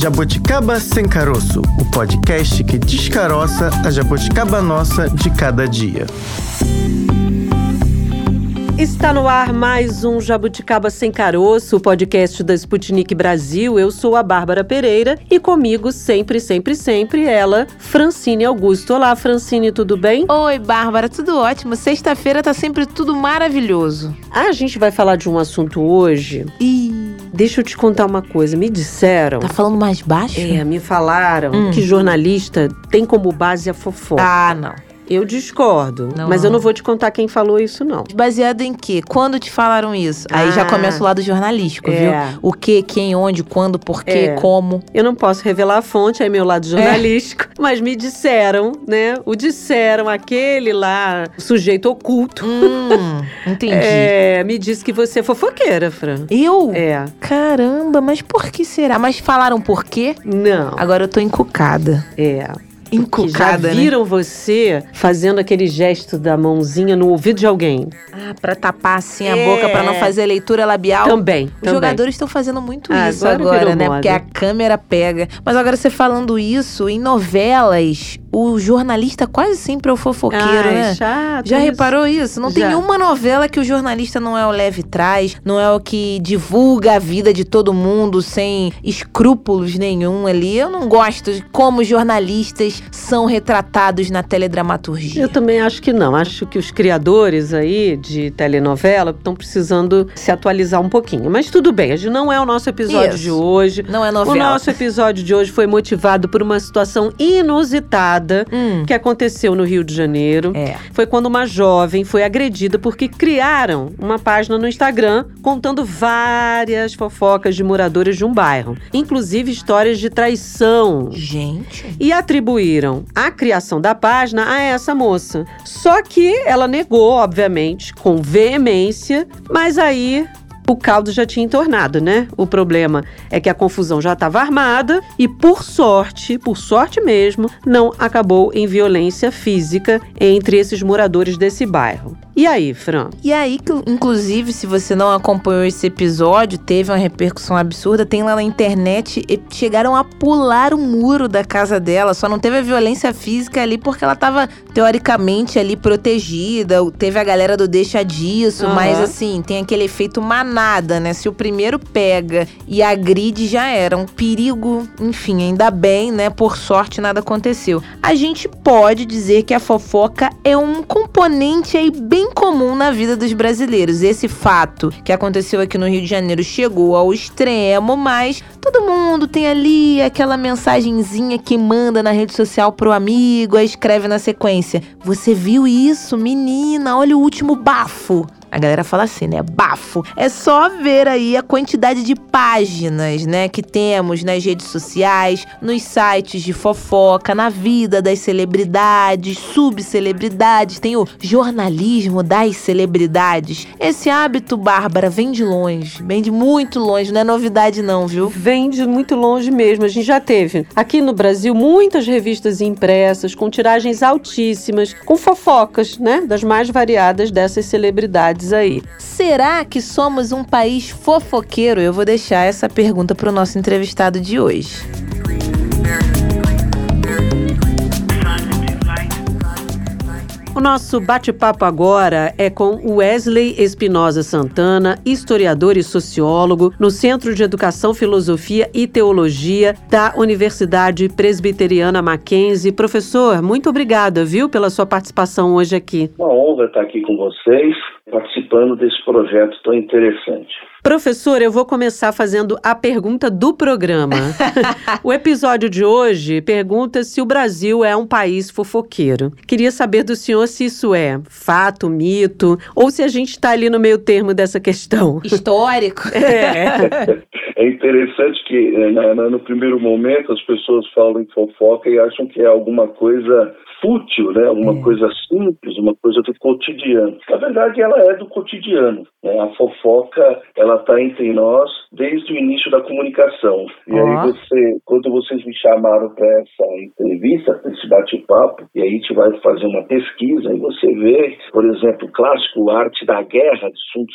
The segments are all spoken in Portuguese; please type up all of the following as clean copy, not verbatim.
Jabuticaba Sem Caroço, o podcast que descaroça a jabuticaba nossa de cada dia. Está no ar mais um Jabuticaba Sem Caroço, o podcast da Sputnik Brasil. Eu sou a Bárbara Pereira e comigo sempre ela, Francine Augusto. Olá, Francine, tudo bem? Oi, Bárbara, tudo ótimo. Sexta-feira tá sempre tudo maravilhoso. A gente vai falar de um assunto hoje. Deixa eu te contar uma coisa, me disseram... Tá falando mais baixo? Me falaram que jornalista tem como base a fofoca. Ah, não. Eu discordo, mas eu não vou te contar quem falou isso, não. Baseado em quê? Quando te falaram isso? Aí já começa o lado jornalístico, viu? O que, quem, onde, quando, porquê, como. Eu não posso revelar a fonte, aí meu lado jornalístico, mas me disseram, né? Aquele lá, sujeito oculto. Entendi. Me disse que você é fofoqueira, Fran. Eu? Caramba, mas por que será? Mas falaram por quê? Não. Agora eu tô encucada. Encucada, já viram você fazendo aquele gesto da mãozinha no ouvido de alguém? Pra tapar assim a boca, pra não fazer leitura labial. Também. Os jogadores estão fazendo muito isso agora, né? moda. Porque a câmera pega. Mas agora você falando isso, em novelas, o jornalista quase sempre é o fofoqueiro, né? Chato. Já reparou isso? Não tem uma novela que o jornalista não é o leve trás, não é o que divulga a vida de todo mundo sem escrúpulos nenhum ali. Eu não gosto de como jornalistas são retratados na teledramaturgia. Eu também acho que não. Acho que os criadores aí de telenovela estão precisando se atualizar um pouquinho. Mas tudo bem, não é o nosso episódio de hoje. Não é novela. O nosso episódio de hoje foi motivado por uma situação inusitada que aconteceu no Rio de Janeiro. Foi quando uma jovem foi agredida porque criaram uma página no Instagram contando várias fofocas de moradores de um bairro. Inclusive histórias de traição. Gente. E atribuíram a criação da página a essa moça. Só que ela negou, obviamente, com veemência, mas aí o caldo já tinha entornado, né? O problema é que a confusão já estava armada e, por sorte mesmo, não acabou em violência física entre esses moradores desse bairro. E aí, Fran? E aí, inclusive, se você não acompanhou esse episódio, teve uma repercussão absurda, tem lá na internet, chegaram a pular o muro da casa dela, só não teve a violência física ali porque ela tava, teoricamente, ali protegida, teve a galera do deixa disso, mas assim, tem aquele efeito manada, né? Se o primeiro pega e agride, já era um perigo, enfim, ainda bem, né? Por sorte, nada aconteceu. A gente pode dizer que a fofoca é um componente aí bem comum na vida dos brasileiros. Esse fato que aconteceu aqui no Rio de Janeiro chegou ao extremo, mas todo mundo tem ali aquela mensagenzinha que manda na rede social pro amigo, aí escreve na sequência: "Você viu isso, menina? Olha o último bafo." A galera fala assim, né? Bafo. É só ver aí a quantidade de páginas, né, que temos nas redes sociais, nos sites de fofoca, na vida das celebridades, subcelebridades. Tem o jornalismo das celebridades. Esse hábito, Bárbara, vem de longe. Vem de muito longe. Não é novidade não, viu? Vem de muito longe mesmo. A gente já teve aqui no Brasil muitas revistas impressas com tiragens altíssimas, com fofocas, né, das mais variadas dessas celebridades aí. Será que somos um país fofoqueiro? Eu vou deixar essa pergunta para o nosso entrevistado de hoje. O nosso bate-papo agora é com Wesley Espinosa Santana, historiador e sociólogo no Centro de Educação, Filosofia e Teologia da Universidade Presbiteriana Mackenzie. Professor, muito obrigada, viu, pela sua participação hoje aqui. Uma honra estar aqui com vocês, participando desse projeto tão interessante. Professor, eu vou começar fazendo a pergunta do programa. O episódio de hoje pergunta se o Brasil é um país fofoqueiro. Queria saber do senhor se isso é fato, mito, ou se a gente está ali no meio termo dessa questão. Histórico. É interessante que no primeiro momento as pessoas falam em fofoca e acham que é alguma coisa fútil, né? Alguma coisa simples, uma coisa do cotidiano. Na verdade, ela é do cotidiano, né? A fofoca, ela está entre nós desde o início da comunicação. E aí quando vocês me chamaram para essa entrevista, para esse bate-papo, e aí a gente vai fazer uma pesquisa, e você vê, por exemplo, o clássico Arte da Guerra, de Sun Tzu,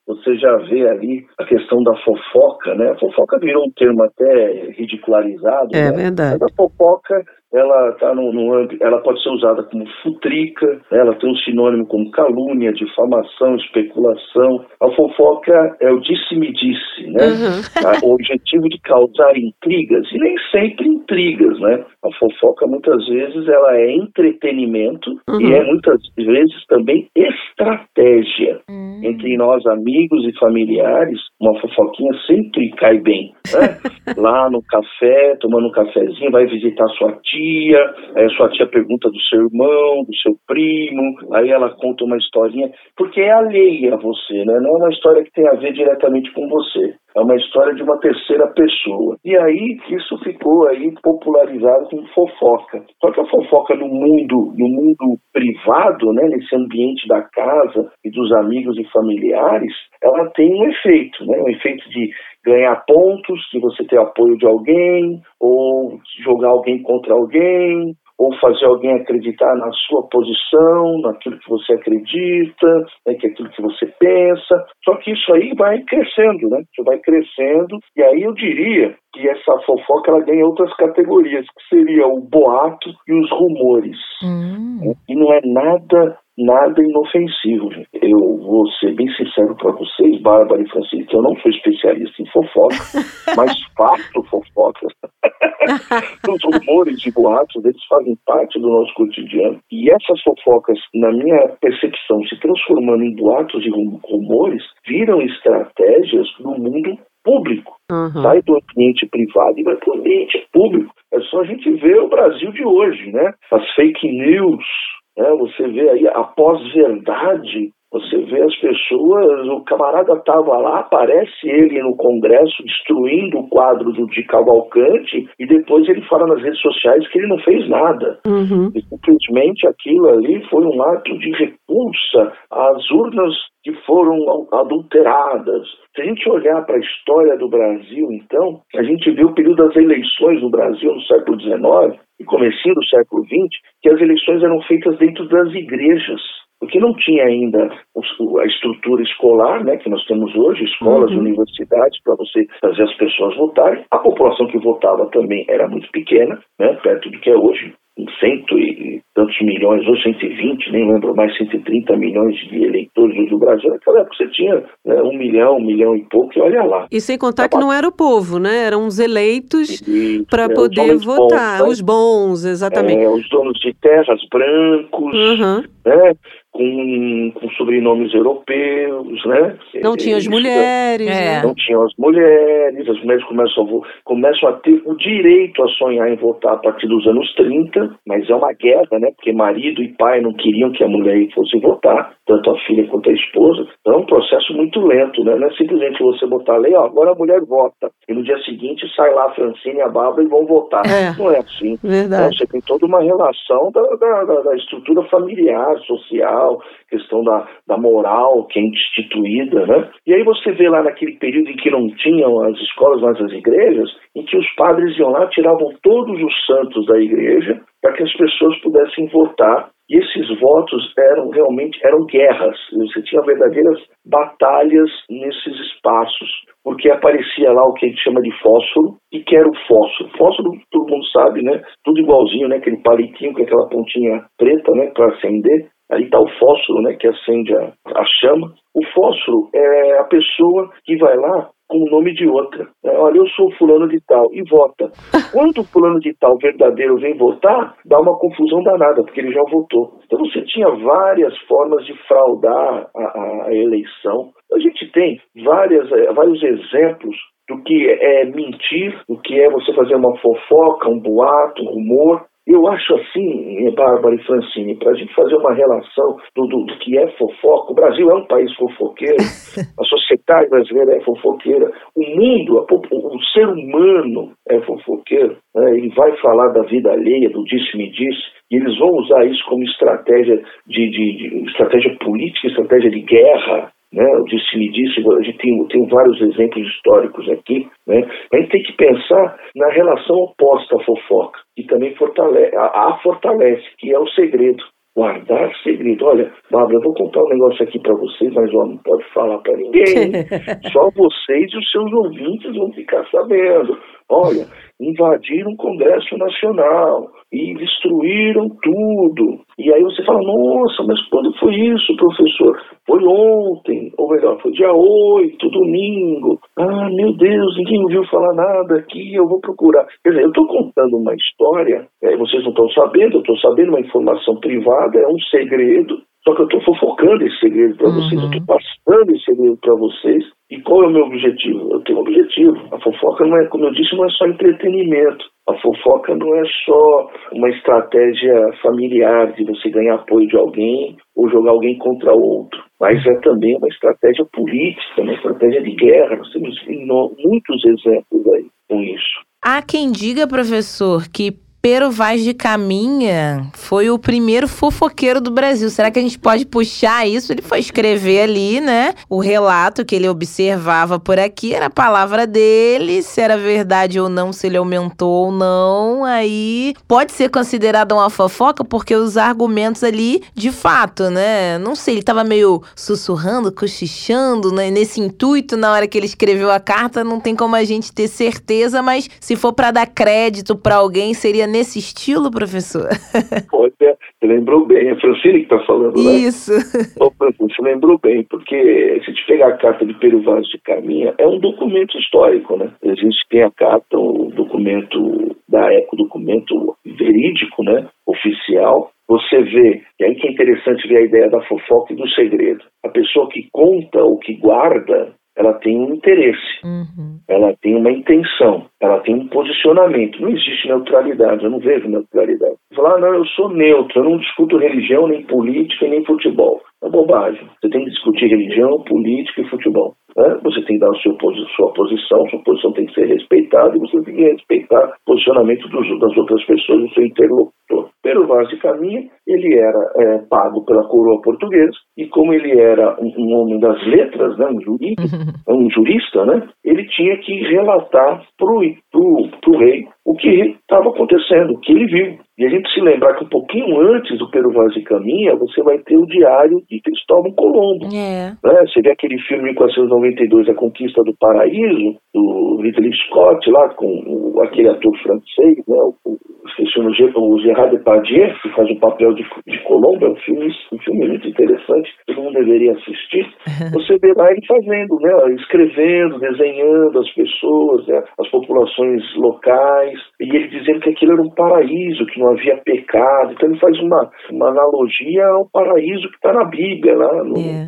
você já vê ali a questão da fofoca, né? A fofoca virou um termo até ridicularizado, É né? verdade. Mas a fofoca, ela tá ela pode ser usada como futrica, né? Ela tem um sinônimo como calúnia, difamação, especulação. A fofoca é o disse-me-disse, né? O objetivo de causar intrigas, e nem sempre intrigas, né? A fofoca, muitas vezes, ela é entretenimento e é muitas vezes também estratégia. Entre nós, amigos e familiares, uma fofoquinha sempre cai bem, né? Lá no café, tomando um cafezinho, vai visitar sua tia, aí a sua tia pergunta do seu irmão, do seu primo, aí ela conta uma historinha, porque é alheia a você, né? Não é uma história que tem a ver diretamente com você. É uma história de uma terceira pessoa. E aí isso ficou aí popularizado como fofoca. Só que a fofoca no mundo privado, né, nesse ambiente da casa e dos amigos e familiares, ela tem um efeito, né? Um efeito de ganhar pontos, de você ter apoio de alguém, ou jogar alguém contra alguém, ou fazer alguém acreditar na sua posição, naquilo que você acredita, né, que é aquilo que você pensa. Só que isso aí vai crescendo, né? Isso vai crescendo, e aí eu diria que essa fofoca ela ganha outras categorias, que seria o boato e os rumores. E não é nada inofensivo, gente. Eu vou ser bem sincero para vocês, Bárbara e Francine, que eu não sou especialista em fofoca, mas faço fofoca. Os rumores e boatos, eles fazem parte do nosso cotidiano. E essas fofocas, na minha percepção, se transformando em boatos e rumores, viram estratégias no mundo público. Sai do ambiente privado e vai para o ambiente público. É só a gente ver o Brasil de hoje, né? As fake news, né? Você vê aí a pós-verdade. Você vê as pessoas, o camarada estava lá, aparece ele no Congresso destruindo o quadro de Cavalcante e depois ele fala nas redes sociais que ele não fez nada. E simplesmente aquilo ali foi um ato de repulsa às urnas que foram adulteradas. Se a gente olhar para a história do Brasil, então, a gente vê o período das eleições no Brasil no século XIX e comecinho do século XX, que as eleições eram feitas dentro das igrejas. Porque não tinha ainda a estrutura escolar, né, que nós temos hoje, escolas, universidades, para você fazer as pessoas votarem. A população que votava também era muito pequena, né, perto do que é hoje. 100 e tantos milhões, ou 120, nem lembro mais, 130 milhões de eleitores do Brasil. Naquela época você tinha, né, 1 milhão e pouco, e olha lá. E sem contar que não era o povo, né? Eram os eleitos para poder votar. Bons, né? Os bons, exatamente. Os donos de terras, brancos, né? Com sobrenomes europeus, né? Não tinha as mulheres, né? Não tinham as mulheres começam a ter o direito a sonhar em votar a partir dos anos 30, mas é uma guerra, né? Porque marido e pai não queriam que a mulher fosse votar, tanto a filha quanto a esposa. Então é um processo muito lento, né? Não é simplesmente você botar a lei, agora a mulher vota, e no dia seguinte sai lá a Francine e a Bárbara e vão votar. Não é assim. Verdade. Então, você tem toda uma relação da estrutura familiar, social, questão da moral que é instituída, né? E aí você vê lá naquele período em que não tinham as escolas, mas as igrejas, em que os padres iam lá, tiravam todos os santos da igreja para que as pessoas pudessem votar. E esses votos eram guerras. Você tinha verdadeiras batalhas nesses espaços, porque aparecia lá o que a gente chama de fósforo. E que era o fósforo? Fósforo, todo mundo sabe, né? Tudo igualzinho, né? Aquele palitinho com aquela pontinha preta, né? Para acender. Aí está o fósforo, né, que acende a chama. O fósforo é a pessoa que vai lá com o nome de outra. Olha, eu sou fulano de tal, e vota. Quando o fulano de tal verdadeiro vem votar, dá uma confusão danada, porque ele já votou. Então você tinha várias formas de fraudar a eleição. A gente tem vários exemplos do que é mentir, do que é você fazer uma fofoca, um boato, um rumor. Eu acho assim, Bárbara e Francine, para a gente fazer uma relação do que é fofoca. O Brasil é um país fofoqueiro, a sociedade brasileira é fofoqueira, o mundo, o ser humano é fofoqueiro, né? Ele vai falar da vida alheia, do disse-me-disse, e eles vão usar isso como estratégia estratégia política, estratégia de guerra. Né, o disse-me-disse, a gente tem vários exemplos históricos aqui, né? A gente tem que pensar na relação oposta à fofoca, que também fortalece, que é o segredo. Guardar segredo. Olha, Bárbara, eu vou contar um negócio aqui para vocês, mas não pode falar para ninguém. Só vocês e os seus ouvintes vão ficar sabendo. Olha, invadiram o Congresso Nacional e destruíram tudo. E aí você fala, nossa, mas quando foi isso, professor? Foi ontem, ou melhor, foi dia 8, domingo. Ah, meu Deus, ninguém ouviu falar nada aqui, eu vou procurar. Quer dizer, eu estou contando uma história, vocês não estão sabendo, eu estou sabendo uma informação privada, é um segredo, só que eu estou fofocando esse segredo para vocês, eu estou passando esse segredo para vocês. E qual é o meu objetivo? Eu tenho um objetivo. A fofoca, não é, como eu disse, não é só entretenimento. A fofoca não é só uma estratégia familiar de você ganhar apoio de alguém ou jogar alguém contra outro. Mas é também uma estratégia política, uma estratégia de guerra. Nós temos muitos exemplos aí com isso. Há quem diga, professor, que Pero Vaz de Caminha foi o primeiro fofoqueiro do Brasil. Será que a gente pode puxar isso? Ele foi escrever ali, né? O relato que ele observava por aqui era a palavra dele, se era verdade ou não, se ele aumentou ou não. Aí pode ser considerado uma fofoca porque os argumentos ali, de fato, né? Não sei, ele tava meio sussurrando, cochichando, né? Nesse intuito, na hora que ele escreveu a carta, não tem como a gente ter certeza, mas se for para dar crédito para alguém, seria nesse estilo, professor? Pode ser. Você lembrou bem. É a Francine que está falando, né? Isso. Você lembrou bem, porque se a gente pegar a carta de Pero Vaz de Caminha, é um documento histórico, né? A gente tem a carta, o documento da época, documento verídico, né? Oficial. Você vê, e aí que é interessante ver a ideia da fofoca e do segredo. A pessoa que conta ou que guarda, ela tem um interesse, ela tem uma intenção, ela tem um posicionamento. Não existe neutralidade, eu não vejo neutralidade. Falar, não, eu sou neutro, eu não discuto religião, nem política, nem futebol. É bobagem. Você tem que discutir religião, política e futebol. Né? Você tem que dar sua posição tem que ser respeitada e você tem que respeitar o posicionamento das outras pessoas, do seu interlocutor. Pero Vaz de Caminha, ele era pago pela coroa portuguesa e como ele era um homem das letras, né, um jurista, né, ele tinha que relatar pro rei o que estava acontecendo, o que ele viu. E a gente se lembrar que um pouquinho antes do Pero Vaz de Caminha, você vai ter o diário de Cristóvão Colombo. Né? Você vê aquele filme 1492, A Conquista do Paraíso, do Ridley Scott, lá com aquele ator francês, né? O Gerard Depardieu, que faz o papel de Colombo. É um filme muito interessante, todo mundo deveria assistir. Você vê lá ele fazendo, né? Escrevendo, desenhando as pessoas, né? As populações locais, e ele dizendo que aquilo era um paraíso, que não havia pecado. Então ele faz uma analogia ao paraíso que está na Bíblia, lá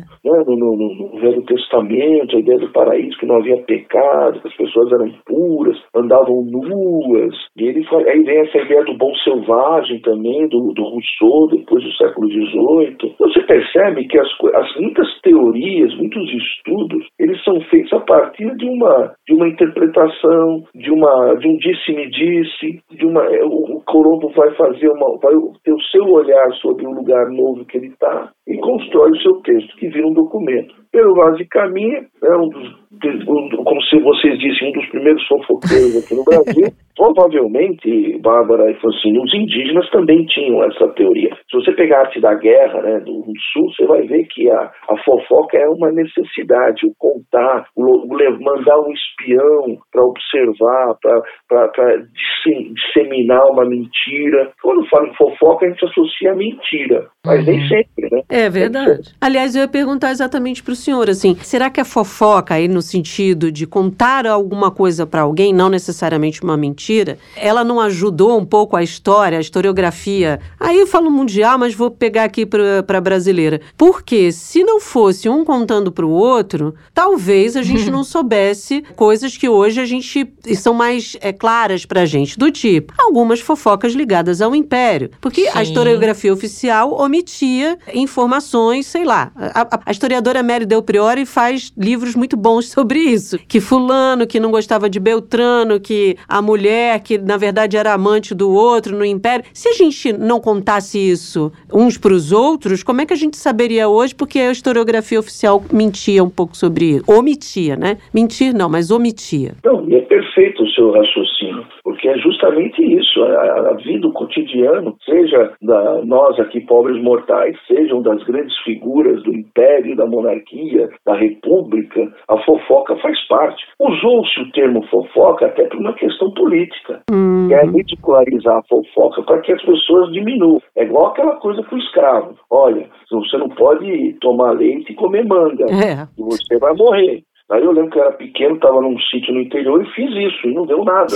no Velho Testamento, a ideia do paraíso, que não havia pecado, que as pessoas eram puras, andavam nuas. E aí vem essa ideia do bom selvagem também, do Rousseau, depois do século XVIII. Você percebe que muitas teorias, muitos estudos, eles são feitos a partir de uma interpretação, de um disse-me-disse, o Colombo vai ter o seu olhar sobre o lugar novo que ele está e constrói o seu texto, que vira um documento. Pero Vaz de Caminha é como se vocês dissem, um dos primeiros fofoqueiros aqui no Brasil. Provavelmente, Bárbara e Francine, os indígenas também tinham essa teoria. Se você pegar a arte da guerra, né, do Sul, você vai ver que a fofoca é uma necessidade, o contar, mandar um espião para observar, para disseminar uma mentira. Quando fala em fofoca, a gente associa a mentira, mas nem sempre, né? É verdade. Aliás, eu ia perguntar exatamente para o senhor, assim, será que a fofoca, aí no sentido de contar alguma coisa para alguém, não necessariamente uma mentira, ela não ajudou um pouco a história, a historiografia? Aí eu falo mundial, mas vou pegar aqui para brasileira. Porque se não fosse um contando para o outro, talvez a gente não soubesse coisas que hoje a gente são mais claras para a gente, do tipo, algumas fofocas ligadas ao Império. Porque a historiografia oficial omitia informações, sei lá. A historiadora Mary Del Priore faz livros muito bons sobre isso. Que fulano, que não gostava de Beltrano, que a mulher, que na verdade era amante do outro no Império. Se a gente não contasse isso uns para os outros, como é que a gente saberia hoje? Porque a historiografia oficial mentia um pouco sobre isso. Omitia, né? Mentir não, mas omitia. Não, e é perfeito o seu raciocínio, porque é justamente isso, a vida, o cotidiano, seja nós aqui pobres mortais, sejam das grandes figuras do império, da monarquia, da república, a fofoca faz parte. Usou-se o termo fofoca até por uma questão política, que é ridicularizar a fofoca para que as pessoas diminuam. É igual aquela coisa com o escravo. Olha, você não pode tomar leite e comer manga, e você vai morrer. Aí eu lembro que eu era pequeno, estava num sítio no interior e fiz isso, e não deu nada.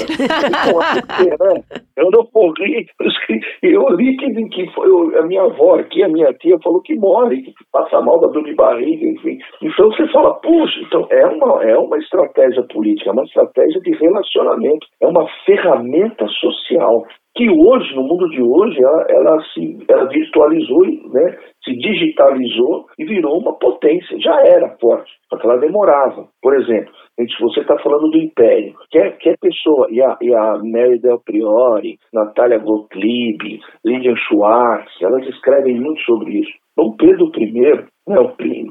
Eu não morri, eu li que foi a minha avó aqui, a minha tia falou que morre, que passa mal da dor de barriga, enfim. Então você fala, puxa, então é uma estratégia política, é uma estratégia de relacionamento, é uma ferramenta social. Que hoje, no mundo de hoje, ela virtualizou, né, se digitalizou e virou uma potência. Já era forte, só que ela demorava. Por exemplo, se você está falando do Império, quer pessoa, e a Mary Del Priore, Natália Gottlieb, Lilian Schwartz, elas escrevem muito sobre isso. Dom Pedro I, né,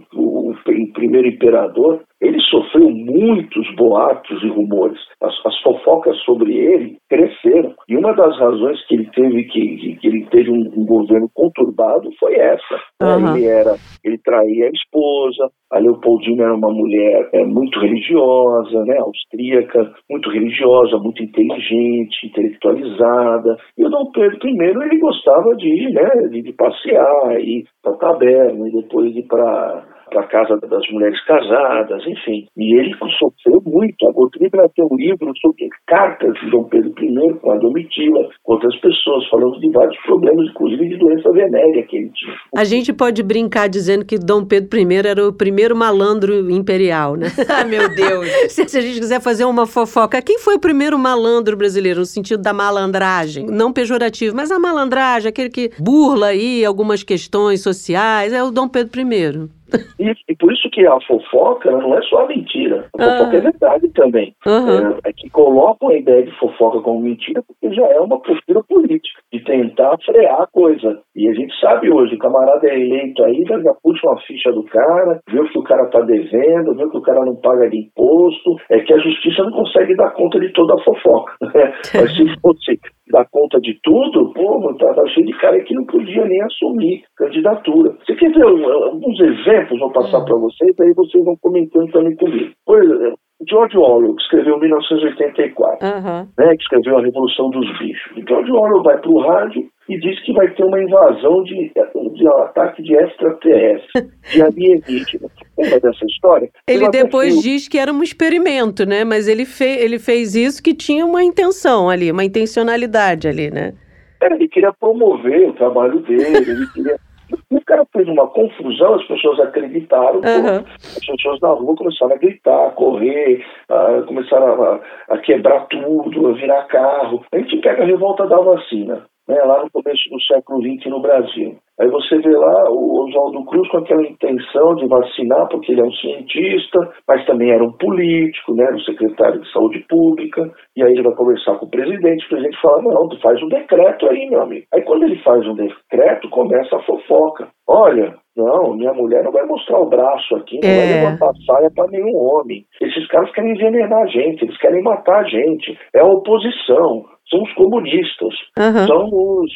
o primeiro imperador, ele sofreu muitos boatos e rumores. As fofocas sobre ele cresceram. E uma das razões que ele teve que ele teve um governo conturbado foi essa. Uhum. Ele traía a esposa. A Leopoldina era uma mulher muito religiosa, né, austríaca, muito religiosa, muito inteligente, intelectualizada. E o Dom Pedro I, ele gostava de ir, né, de passear, ir para a taberna e depois ir para a casa das mulheres casadas, enfim. E ele sofreu muito. A Gottlieb tem um livro sobre cartas de Dom Pedro I com a Domitila, com outras pessoas, falando de vários problemas, inclusive de doença venérea que ele tinha. A gente pode brincar dizendo que Dom Pedro I era o primeiro malandro imperial, né? Ah, meu Deus! Se a gente quiser fazer uma fofoca, quem foi o primeiro malandro brasileiro, no sentido da malandragem? Não pejorativo, mas a malandragem, aquele que burla aí algumas questões sociais, é o Dom Pedro I. E por isso que a fofoca não é só a mentira. A fofoca é verdade também. É que colocam a ideia de fofoca como mentira porque já é uma postura política, de tentar frear a coisa. E a gente sabe hoje, o camarada é eleito aí, já puxa uma ficha do cara, vê o que o cara está devendo, vê que o cara não paga de imposto, é que a justiça não consegue dar conta de toda a fofoca. Mas se fosse dar conta de tudo, tá cheio de cara que não podia nem assumir candidatura. Você quer ver alguns exemplos, vou passar para vocês, aí vocês vão comentando também comigo. Por exemplo, George Orwell, que escreveu em 1984, né, que escreveu A Revolução dos Bichos. E George Orwell vai para o rádio e diz que vai ter uma invasão de ataque de extraterrestre, de alienígena. Lembra dessa história? Ele depois diz que era um experimento, né? Mas ele fez isso que tinha uma intenção ali, uma intencionalidade ali, né? Ele queria promover o trabalho dele, ele queria... O cara fez uma confusão, as pessoas acreditaram, as pessoas na rua começaram a gritar, a correr, começaram a quebrar tudo, a virar carro. A gente pega a revolta da vacina, né, lá no começo do século XX no Brasil. Aí você vê lá o Oswaldo Cruz com aquela intenção de vacinar, porque ele é um cientista, mas também era um político, né, um secretário de saúde pública, e aí ele vai conversar com o presidente fala, não, tu faz um decreto aí, meu amigo. Aí quando ele faz um decreto, começa a fofoca. Olha, não, minha mulher não vai mostrar o braço aqui, não vai levantar saia para nenhum homem. Esses caras querem envenenar a gente, eles querem matar a gente. É a oposição, são os comunistas, são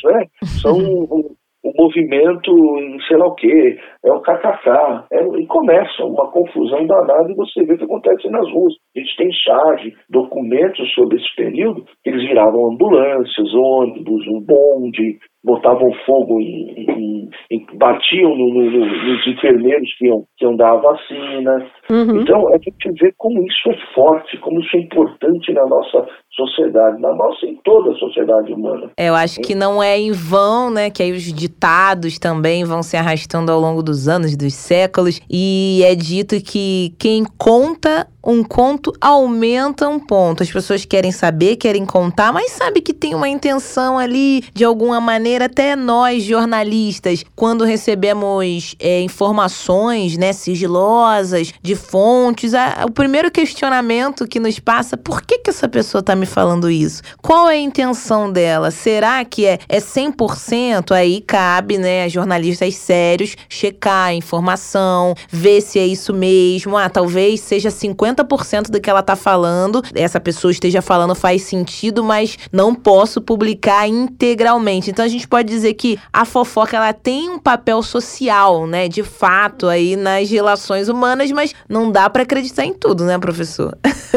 o movimento, sei lá o quê, é o KKK, e começa uma confusão danada e você vê o que acontece nas ruas. A gente tem charge, documentos sobre esse período, que eles viravam ambulâncias, ônibus, um bonde, botavam fogo batiam nos enfermeiros que iam dar a vacina. Então, a gente vê como isso é forte, como isso é importante na nossa sociedade, em toda a sociedade humana. Eu acho que não é em vão, né, que aí os ditados também vão se arrastando ao longo dos anos, dos séculos, e é dito que quem conta um conto aumenta um ponto. As pessoas querem saber, querem contar, mas sabe que tem uma intenção ali, de alguma maneira, até nós, jornalistas, quando recebemos informações, né, sigilosas, de fontes, o primeiro questionamento que nos passa, por que essa pessoa está me falando isso? Qual é a intenção dela? Será que é 100%? Aí cabe, né, a jornalistas sérios checar a informação, ver se é isso mesmo. Talvez seja 50% 50% do que ela tá falando, essa pessoa esteja falando faz sentido, mas não posso publicar integralmente. Então a gente pode dizer que a fofoca, ela tem um papel social, né, de fato aí nas relações humanas, mas não dá pra acreditar em tudo, né, professor?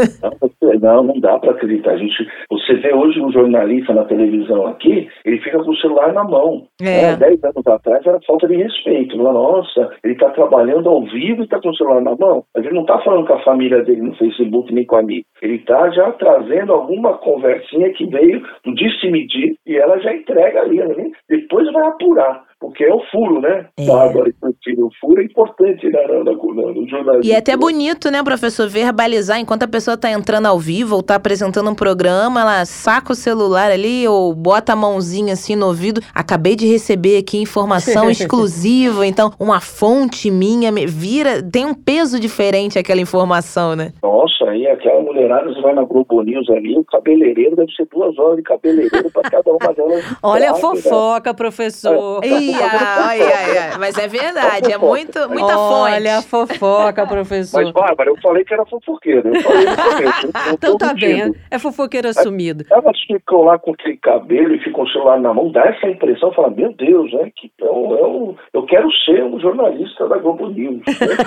Não dá para acreditar. Você vê hoje um jornalista na televisão aqui, ele fica com o celular na mão. 10 anos atrás era falta de respeito. Nossa, ele está trabalhando ao vivo e está com o celular na mão. Mas ele não está falando com a família dele no Facebook nem com a amiga. Ele está já trazendo alguma conversinha que veio do disse-medir e ela já entrega ali. Né? Depois vai apurar. Porque é o furo, né? Bárbara, o furo é importante no jornalismo. E é até bonito, né, professor, verbalizar enquanto a pessoa tá entrando ao vivo ou tá apresentando um programa, ela saca o celular ali ou bota a mãozinha assim no ouvido. Acabei de receber aqui informação exclusiva, então uma fonte minha tem um peso diferente aquela informação, né? Nossa, aí aquela mulherada, você vai na Globo News ali, o cabeleireiro deve ser 2 horas de cabeleireiro para cada uma delas. Olha a fofoca, professor. Mas é verdade, é muita fonte. Olha a fofoca, professor. Mas, Bárbara, eu falei que era fofoqueiro. Eu falei no começo. Então tá bem, é fofoqueiro assumido. Elas ficam lá com aquele cabelo e ficam com o celular na mão, dá essa impressão, fala, meu Deus, né? Eu quero ser um jornalista da Globo News.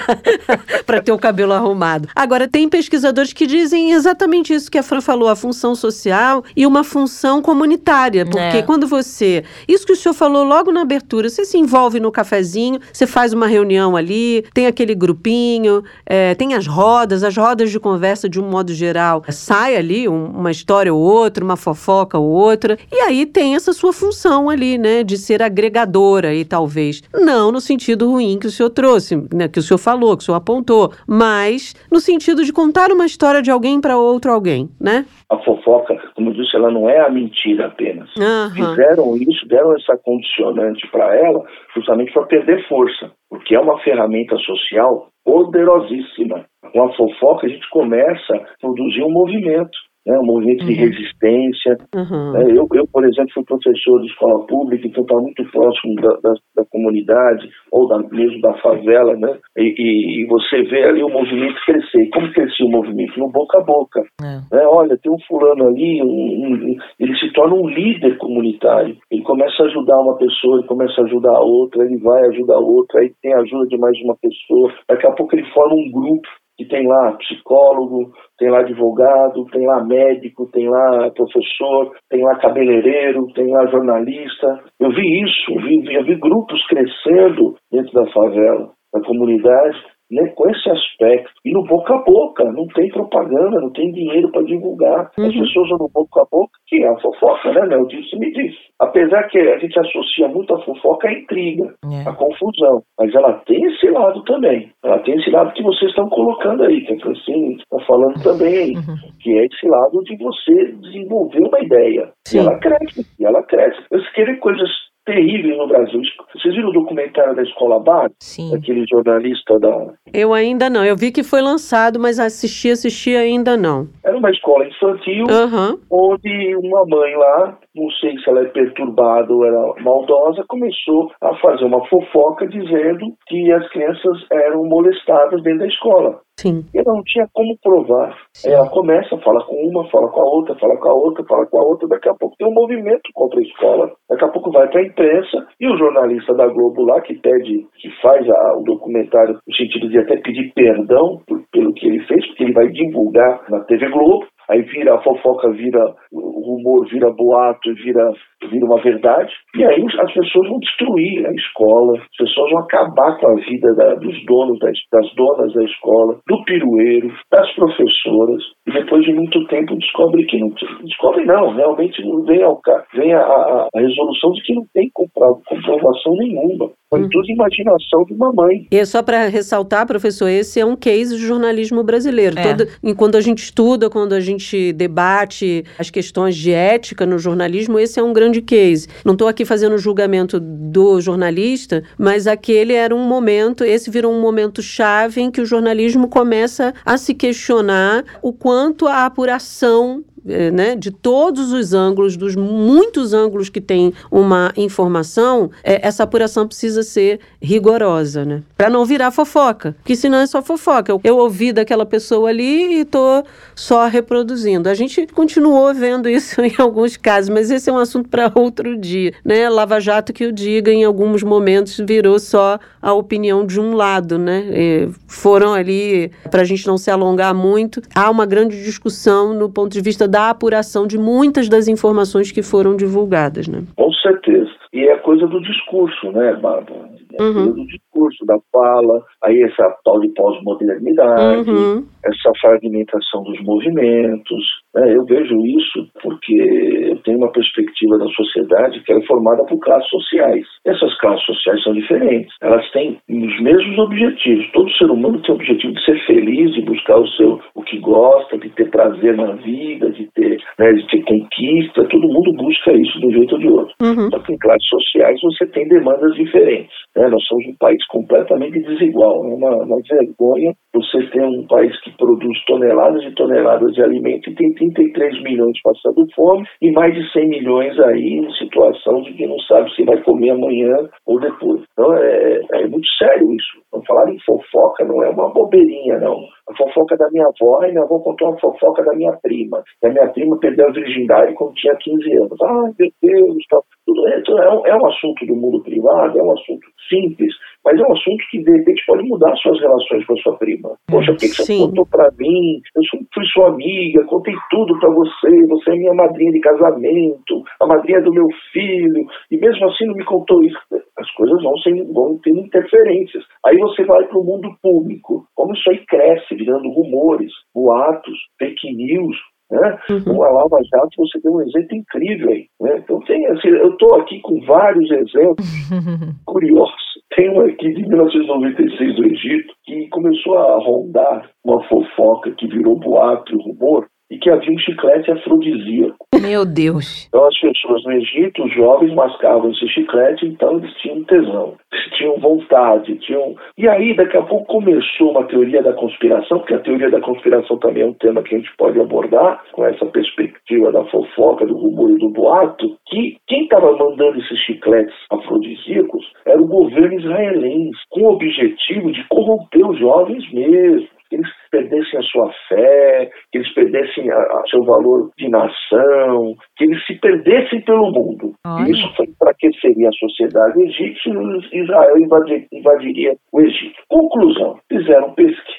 Né? Para ter o cabelo arrumado. Agora, tem pesquisadores que dizem exatamente isso que a Fran falou, a função social e uma função comunitária. Porque quando você... Isso que o senhor falou logo na abertura, você se envolve no cafezinho, você faz uma reunião ali, tem aquele grupinho, tem as rodas de conversa de um modo geral. Sai ali uma história ou outra, uma fofoca ou outra, e aí tem essa sua função ali, né, de ser agregadora e talvez, não no sentido ruim que o senhor trouxe, né, que o senhor falou, que o senhor apontou, mas no sentido de contar uma história de alguém para outro alguém, né? A fofoca, como eu disse, ela não é a mentira apenas. Fizeram isso, deram essa condicionante para ela, justamente para perder força, porque é uma ferramenta social poderosíssima. Com a fofoca a gente começa a produzir um movimento. Um movimento de resistência. Eu, por exemplo, fui professor de escola pública, então estava muito próximo da comunidade, ou mesmo da favela, né? E você vê ali o movimento crescer. E como crescia o movimento? No boca a boca. Olha, tem um fulano ali, ele se torna um líder comunitário. Ele começa a ajudar uma pessoa, ele começa a ajudar a outra, ele vai ajudar a outra, aí tem a ajuda de mais uma pessoa. Daqui a pouco ele forma um grupo que tem lá psicólogo, tem lá advogado, tem lá médico, tem lá professor, tem lá cabeleireiro, tem lá jornalista. Eu vi isso, eu vi grupos crescendo dentro da favela, da comunidade, né, com esse aspecto. E no boca a boca, não tem propaganda, não tem dinheiro para divulgar. As pessoas vão no boca a boca, que é a fofoca, né? O disse-me-disse. Apesar que a gente associa muito a fofoca à intriga, à confusão. Mas ela tem esse lado também. Ela tem esse lado que vocês estão colocando aí, que a Francine está falando também aí. Que é esse lado de você desenvolver uma ideia. Sim. E ela cresce. Eu queria coisas terríveis no Brasil. Vocês viram o documentário da Escola Bar? Sim. Aquele jornalista da... Eu ainda não. Eu vi que foi lançado, mas assisti ainda não. Era uma escola infantil, onde uma mãe lá, não sei se ela é perturbada ou era maldosa, começou a fazer uma fofoca dizendo que as crianças eram molestadas dentro da escola. Sim. E ela não tinha como provar. Aí ela começa, fala com uma, fala com a outra, fala com a outra, fala com a outra. Daqui a pouco tem um movimento contra a escola. Daqui a pouco vai para a imprensa e o jornalista da Globo lá, que faz o documentário no sentido de até pedir perdão pelo que ele fez, porque ele vai divulgar na TV Globo. Aí a fofoca vira, o rumor vira boato, vira uma verdade. E aí as pessoas vão destruir a escola, as pessoas vão acabar com a vida dos donos, das donas da escola, do pirueiro, das professoras. E depois de muito tempo descobre que não... Descobre não, realmente não vem a resolução de que não tem comprovação nenhuma. Foi tudo imaginação de uma mãe. E só para ressaltar, professor, esse é um case do jornalismo brasileiro. Quando a gente estuda, quando a gente debate as questões de ética no jornalismo, esse é um grande case. Não estou aqui fazendo julgamento do jornalista, mas aquele era um momento, esse virou um momento chave em que o jornalismo começa a se questionar o quanto a apuração né, de todos os ângulos, dos muitos ângulos que tem uma informação, essa apuração precisa ser rigorosa, né? Para não virar fofoca, porque senão é só fofoca. Eu ouvi daquela pessoa ali e tô só reproduzindo. A gente continuou vendo isso em alguns casos, mas esse é um assunto para outro dia, né? Lava Jato que eu diga, em alguns momentos virou só a opinião de um lado, né? Foram ali, para a gente não se alongar muito, há uma grande discussão no ponto de vista da apuração de muitas das informações que foram divulgadas, né? Com certeza. E é coisa do discurso, né, Bárbara? É coisa do discurso, da fala, aí essa tal de pós-modernidade, essa fragmentação dos movimentos, né? Eu vejo isso porque eu tenho uma perspectiva da sociedade que é formada por classes sociais. Essas classes sociais são diferentes. Elas têm os mesmos objetivos. Todo ser humano tem o objetivo de ser feliz, de buscar o que gosta, de ter prazer na vida, de ter conquista. Todo mundo busca isso de um jeito ou de outro. Só que em classes sociais você tem demandas diferentes, né? Nós somos um país completamente desigual. É uma vergonha você ter um país que produz toneladas e toneladas de alimento e tem 33 milhões passando fome e mais de 100 milhões aí em situação de que não sabe se vai comer amanhã ou depois. Então é muito sério isso. Não falar em fofoca não é uma bobeirinha, não. A fofoca da minha avó, e minha avó contou uma fofoca da minha prima. E a minha prima perdeu a virgindade quando tinha 15 anos. Ai, meu Deus, tal. É um assunto do mundo privado, é um assunto simples, mas é um assunto que de repente pode mudar suas relações com a sua prima. Poxa, o que você contou pra mim? Eu fui sua amiga, contei tudo pra você é minha madrinha de casamento, a madrinha do meu filho, e mesmo assim não me contou isso. As coisas vão ter interferências. Aí você vai pro mundo público, como isso aí cresce, virando rumores, boatos, fake news, né? A Lava Jato, você tem um exemplo incrível aí, né? Então eu estou aqui com vários exemplos curiosos. Tem um aqui de 1996 do Egito que começou a rondar uma fofoca que virou boato e rumor, e que havia um chiclete afrodisíaco. Meu Deus! Então as pessoas no Egito, os jovens mascavam esse chiclete, então eles tinham tesão, eles tinham vontade, E aí daqui a pouco começou uma teoria da conspiração, porque a teoria da conspiração também é um tema que a gente pode abordar, com essa perspectiva da fofoca, do rumor e do boato, que quem estava mandando esses chicletes afrodisíacos era o governo israelense, com o objetivo de corromper os jovens mesmo. Que eles perdessem a sua fé, que eles perdessem seu valor de nação, que eles se perdessem pelo mundo. E isso enfraqueceria a sociedade egípcia e Israel invadiria o Egito. Conclusão, fizeram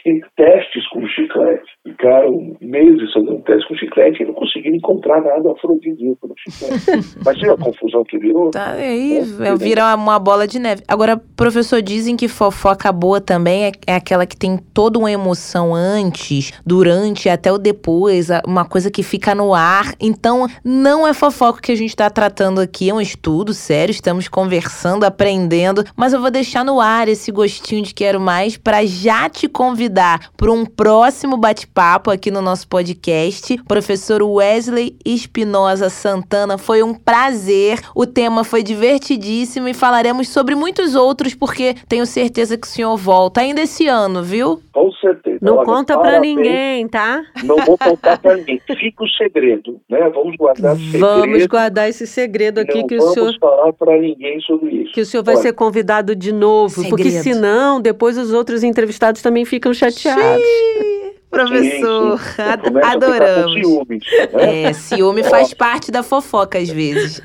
testes com chiclete, ficaram meses fazendo testes com chiclete e não conseguiram encontrar nada afrodisíaco no chiclete. Mas viu a confusão que virou? Tá aí, vira uma bola de neve. Agora, professor, dizem que fofoca boa também é aquela que tem toda uma emoção antes, durante, até o depois, uma coisa que fica no ar. Então, não é fofoca que a gente está tratando aqui, é um estudo sério, estamos conversando, aprendendo, mas eu vou deixar no ar esse gostinho de quero mais para já te convidar para um próximo bate-papo aqui no nosso podcast. Professor Wesley Espinosa Santana, foi um prazer, o tema foi divertidíssimo e falaremos sobre muitos outros, porque tenho certeza que o senhor volta ainda esse ano, viu? Com certeza. Não conta pra ninguém, tá? Não vou contar pra ninguém. Fica o segredo, né? Vamos guardar segredo. Vamos guardar esse segredo aqui que o senhor... Não vamos falar pra ninguém sobre isso. Que o senhor vai ser convidado de novo, segredo. Porque senão depois os outros entrevistados também ficam chateados. Professor, sim. Adoramos. Ciúmes, né? Ciúme faz parte da fofoca às vezes.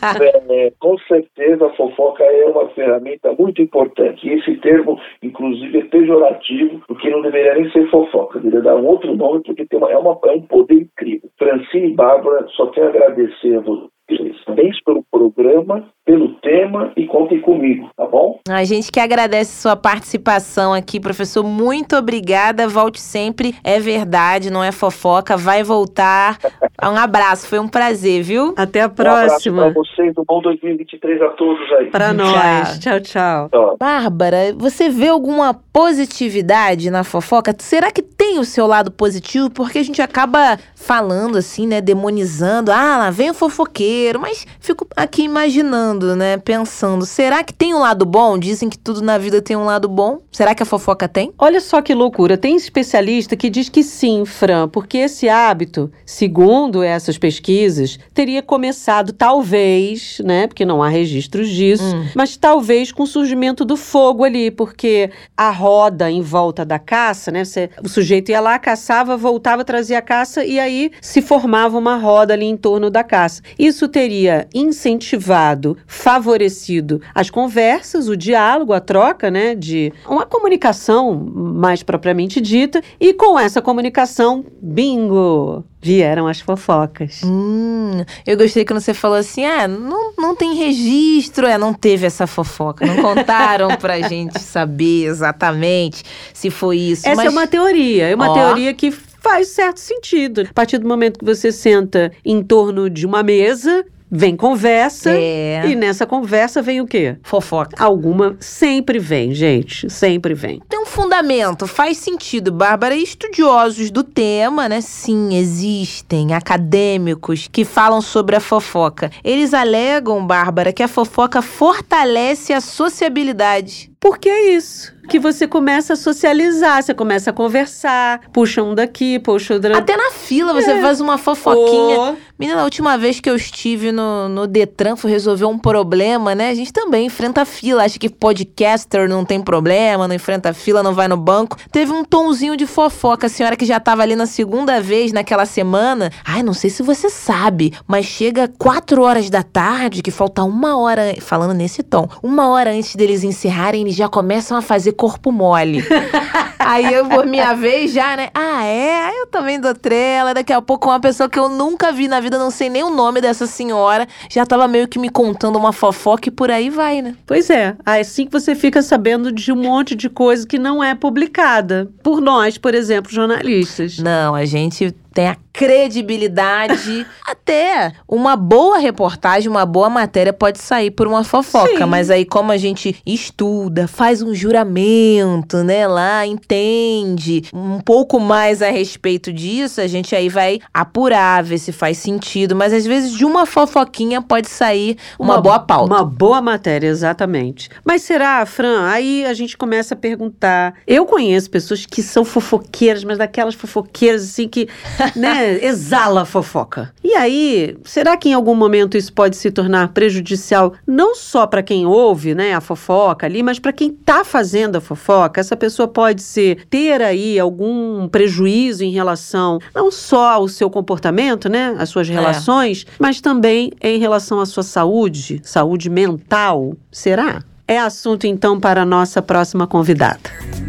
Com certeza a fofoca é uma ferramenta muito importante. E esse termo, inclusive, é pejorativo, porque não deveria nem ser fofoca, deveria dar um outro nome, porque é um poder incrível. Francine e Bárbara, só tenho a agradecer a vocês. Parabéns pelo programa, pelo tema e contem comigo, tá bom? A gente que agradece sua participação aqui, professor. Muito obrigada. Volte sempre. É verdade, não é fofoca. Vai voltar. Um abraço. Foi um prazer, viu? Até a próxima. Um abraço pra vocês. Um bom 2023 a todos aí. Pra nós. Tchau, tchau. Bárbara, você vê alguma positividade na fofoca? Será que tem o seu lado positivo? Porque a gente acaba falando assim, né? Demonizando. Lá vem o fofoqueiro. Mas fico aqui imaginando. pensando, será que tem um lado bom? Dizem que tudo na vida tem um lado bom. Será que a fofoca tem? Olha só que loucura. Tem especialista que diz que sim, Fran, porque esse hábito, segundo essas pesquisas, teria começado talvez, porque não há registros disso, mas talvez com o surgimento do fogo ali, porque a roda em volta da caça, o sujeito ia lá, caçava, voltava, trazia a caça e aí se formava uma roda ali em torno da caça. Isso teria incentivado, favorecido as conversas, o diálogo, a troca, de uma comunicação mais propriamente dita, e com essa comunicação, bingo! Vieram as fofocas. Eu gostei quando você falou assim, não tem registro, não teve essa fofoca, não contaram pra gente saber exatamente se foi isso. Essa é uma teoria, teoria que faz certo sentido. A partir do momento que você senta em torno de uma mesa, vem conversa, e nessa conversa vem o quê? Fofoca. Alguma sempre vem, gente, sempre vem. Tem um fundamento, faz sentido, Bárbara. E estudiosos do tema, sim, existem acadêmicos que falam sobre a fofoca. Eles alegam, Bárbara, que a fofoca fortalece a sociabilidade. Por que isso? Que você começa a socializar, você começa a conversar, puxa um daqui, puxa outro. Até na fila você faz uma fofoquinha. Menina, a última vez que eu estive no Detran, fui resolver um problema, A gente também enfrenta a fila. Acha que podcaster não tem problema, não enfrenta a fila, não vai no banco. Teve um tonzinho de fofoca. A senhora que já tava ali na segunda vez naquela semana. Não sei se você sabe, mas chega 4 horas da tarde, que falta 1 hora, falando nesse tom, 1 hora antes deles encerrarem, eles já começam a fazer corpo mole. Aí eu, por minha vez, já, Aí eu também dou trela. Daqui a pouco uma pessoa que eu nunca vi na vida, não sei nem o nome dessa senhora, já tava meio que me contando uma fofoca e por aí vai, Pois é. Assim que você fica sabendo de um monte de coisa que não é publicada. Por nós, por exemplo, jornalistas. Não, a gente tem a credibilidade. Até uma boa reportagem, uma boa matéria pode sair por uma fofoca. Sim. Mas aí, como a gente estuda, faz um juramento, lá, entende um pouco mais a respeito disso, a gente aí vai apurar, ver se faz sentido. Mas às vezes de uma fofoquinha pode sair uma boa pauta. Uma boa matéria, exatamente. Mas será, Fran? Aí a gente começa a perguntar. Eu conheço pessoas que são fofoqueiras, mas daquelas fofoqueiras assim que exala fofoca. E aí, será que em algum momento isso pode se tornar prejudicial não só para quem ouve, a fofoca ali, mas para quem tá fazendo a fofoca? Essa pessoa pode ter aí algum prejuízo em relação não só ao seu comportamento, às suas relações, mas também em relação à sua saúde mental. Será? É assunto então para a nossa próxima convidada.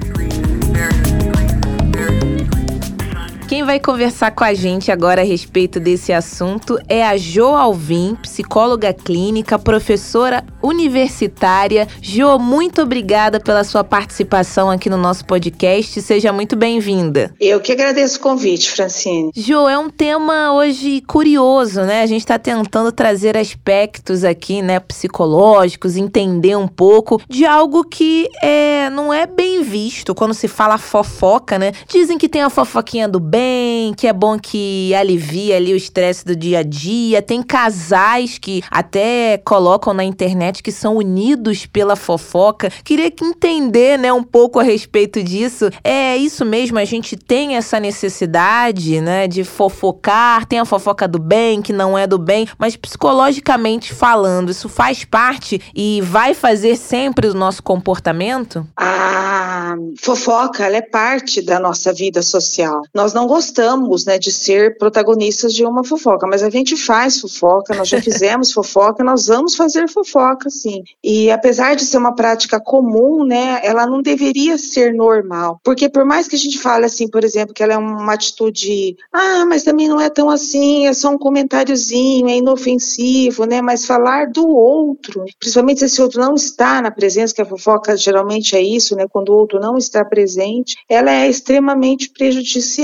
Quem vai conversar com a gente agora a respeito desse assunto é a Jo Alvim, psicóloga clínica, professora universitária. Jo, muito obrigada pela sua participação aqui no nosso podcast. Seja muito bem-vinda. Eu que agradeço o convite, Francine. Jo, é um tema hoje curioso, A gente está tentando trazer aspectos aqui, psicológicos, entender um pouco de algo que não é bem visto quando se fala fofoca, Dizem que tem a fofoquinha do bem, que é bom que alivia ali o estresse do dia a dia. Tem casais que até colocam na internet que são unidos pela fofoca. Queria entender, um pouco a respeito disso. É isso mesmo, a gente tem essa necessidade, de fofocar. Tem a fofoca do bem, que não é do bem, mas psicologicamente falando, isso faz parte e vai fazer sempre do nosso comportamento? A fofoca, ela é parte da nossa vida social. Nós não gostamos, de ser protagonistas de uma fofoca, mas a gente faz fofoca, nós já fizemos fofoca, nós vamos fazer fofoca, sim. E apesar de ser uma prática comum, ela não deveria ser normal, porque por mais que a gente fale assim, por exemplo, que ela é uma atitude, mas também não é tão assim, é só um comentáriozinho, é inofensivo, mas falar do outro, principalmente se esse outro não está na presença, que a fofoca geralmente é isso, quando o outro não está presente, ela é extremamente prejudicial,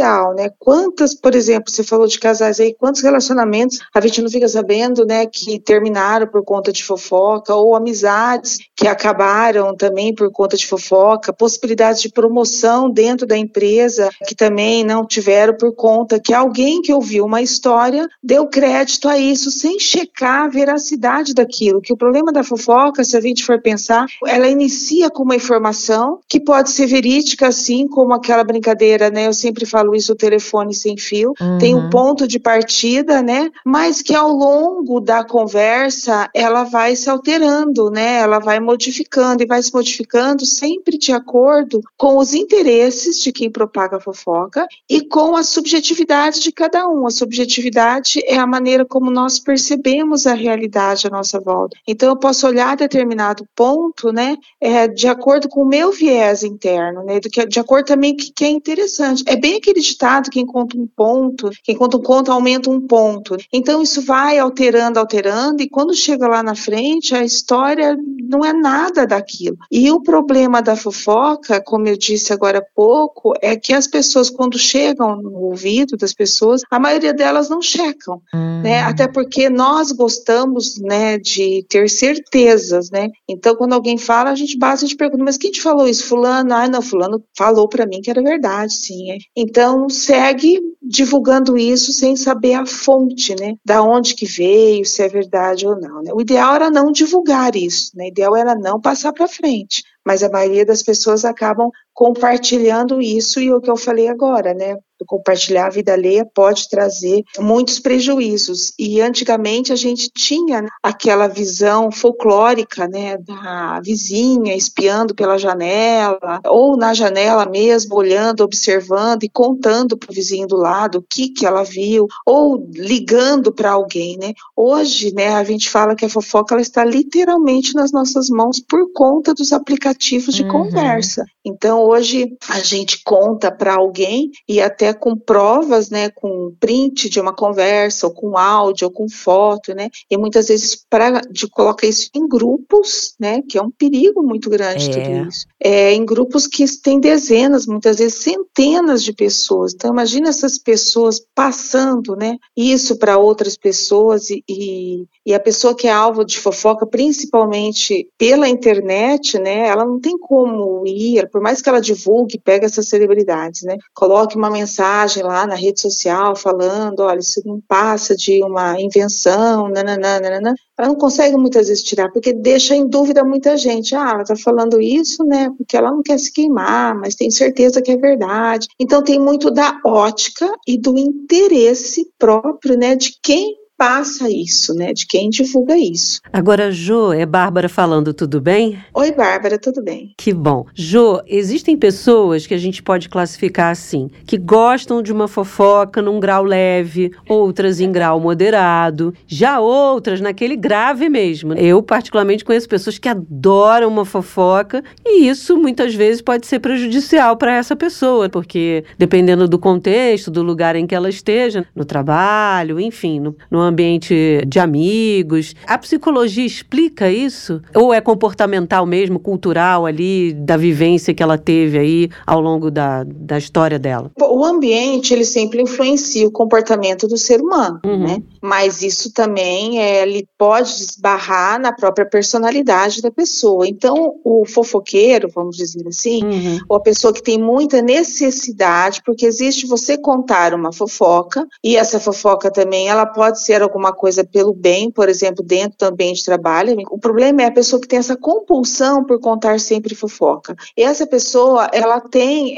Quantas, por exemplo, você falou de casais aí, quantos relacionamentos a gente não fica sabendo, né, que terminaram por conta de fofoca, ou amizades que acabaram também por conta de fofoca, possibilidades de promoção dentro da empresa que também não tiveram por conta que alguém que ouviu uma história deu crédito a isso sem checar a veracidade daquilo. Que o problema da fofoca, se a gente for pensar, ela inicia com uma informação que pode ser verídica, assim como aquela brincadeira, né? Eu sempre falo isso, o telefone sem fio, tem um ponto de partida, né? Mas que ao longo da conversa ela vai se alterando, né? Ela vai modificando e vai se modificando sempre de acordo com os interesses de quem propaga a fofoca e com a subjetividade de cada um. A subjetividade é a maneira como nós percebemos a realidade à nossa volta. Então eu posso olhar determinado ponto, né? De acordo com o meu viés interno, né? De acordo também que é interessante. É bem aquele ditado, quem conta um ponto, quem conta um conto aumenta um ponto. Então isso vai alterando, e quando chega lá na frente, a história não é nada daquilo. E o problema da fofoca, como eu disse agora há pouco, é que as pessoas, quando chegam no ouvido das pessoas, a maioria delas não checam, né? Até porque nós gostamos, né, de ter certezas, né? Então, quando alguém fala, a gente pergunta, mas quem te falou isso? Fulano? Ah, não, fulano falou pra mim que era verdade, sim. Então, segue divulgando isso sem saber a fonte, né? Da onde que veio, se é verdade ou não, né? O ideal era não divulgar isso, né? O ideal era não passar para frente. Mas a maioria das pessoas acabam compartilhando isso, e o que eu falei agora, né? Compartilhar a vida alheia pode trazer muitos prejuízos. E antigamente a gente tinha aquela visão folclórica, né, da vizinha espiando pela janela, ou na janela mesmo, olhando, observando e contando para o vizinho do lado o que ela viu, ou ligando para alguém, né? Hoje, né, a gente fala que a fofoca ela está literalmente nas nossas mãos por conta dos aplicativos de conversa. Então hoje a gente conta para alguém e até com provas, né, com print de uma conversa, ou com áudio, ou com foto, né, e muitas vezes de colocar isso em grupos, né, que é um perigo muito grande tudo isso. Em grupos que tem dezenas, muitas vezes centenas de pessoas. Então imagina essas pessoas passando, né, isso para outras pessoas e a pessoa que é alvo de fofoca, principalmente pela internet, né, ela não tem como ir, por mais que ela divulgue, pega essas celebridades, né, coloque uma mensagem lá na rede social falando, olha, isso não passa de uma invenção, nananana. Ela não consegue muitas vezes tirar, porque deixa em dúvida muita gente. Ah, ela tá falando isso, né, porque ela não quer se queimar, mas tem certeza que é verdade. Então tem muito da ótica e do interesse próprio, né, de quem passa isso, né, de quem divulga isso. Agora, Jô, é Bárbara falando, tudo bem? Oi, Bárbara, tudo bem? Que bom. Jô, existem pessoas que a gente pode classificar assim, que gostam de uma fofoca num grau leve, outras em grau moderado, já outras naquele grave mesmo. Eu, particularmente, conheço pessoas que adoram uma fofoca e isso, muitas vezes, pode ser prejudicial para essa pessoa, porque dependendo do contexto, do lugar em que ela esteja, no trabalho, enfim, no ambiente de amigos. A psicologia explica isso? Ou é comportamental mesmo, cultural ali, da vivência que ela teve aí ao longo da história dela? O ambiente, ele sempre influencia o comportamento do ser humano, né? Mas isso também, ele pode esbarrar na própria personalidade da pessoa. Então, o fofoqueiro, vamos dizer assim, ou a pessoa que tem muita necessidade, porque existe você contar uma fofoca, e essa fofoca também, ela pode ser alguma coisa pelo bem, por exemplo, dentro do ambiente de trabalho. O problema é a pessoa que tem essa compulsão por contar sempre fofoca. E essa pessoa, ela tem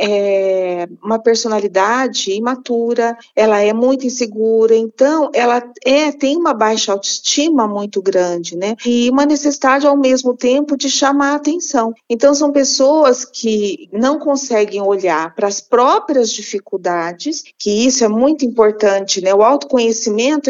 uma personalidade imatura, ela é muito insegura, então ela tem uma baixa autoestima muito grande, né? E uma necessidade ao mesmo tempo de chamar a atenção. Então são pessoas que não conseguem olhar para as próprias dificuldades, que isso é muito importante, né? O autoconhecimento, ele é relevante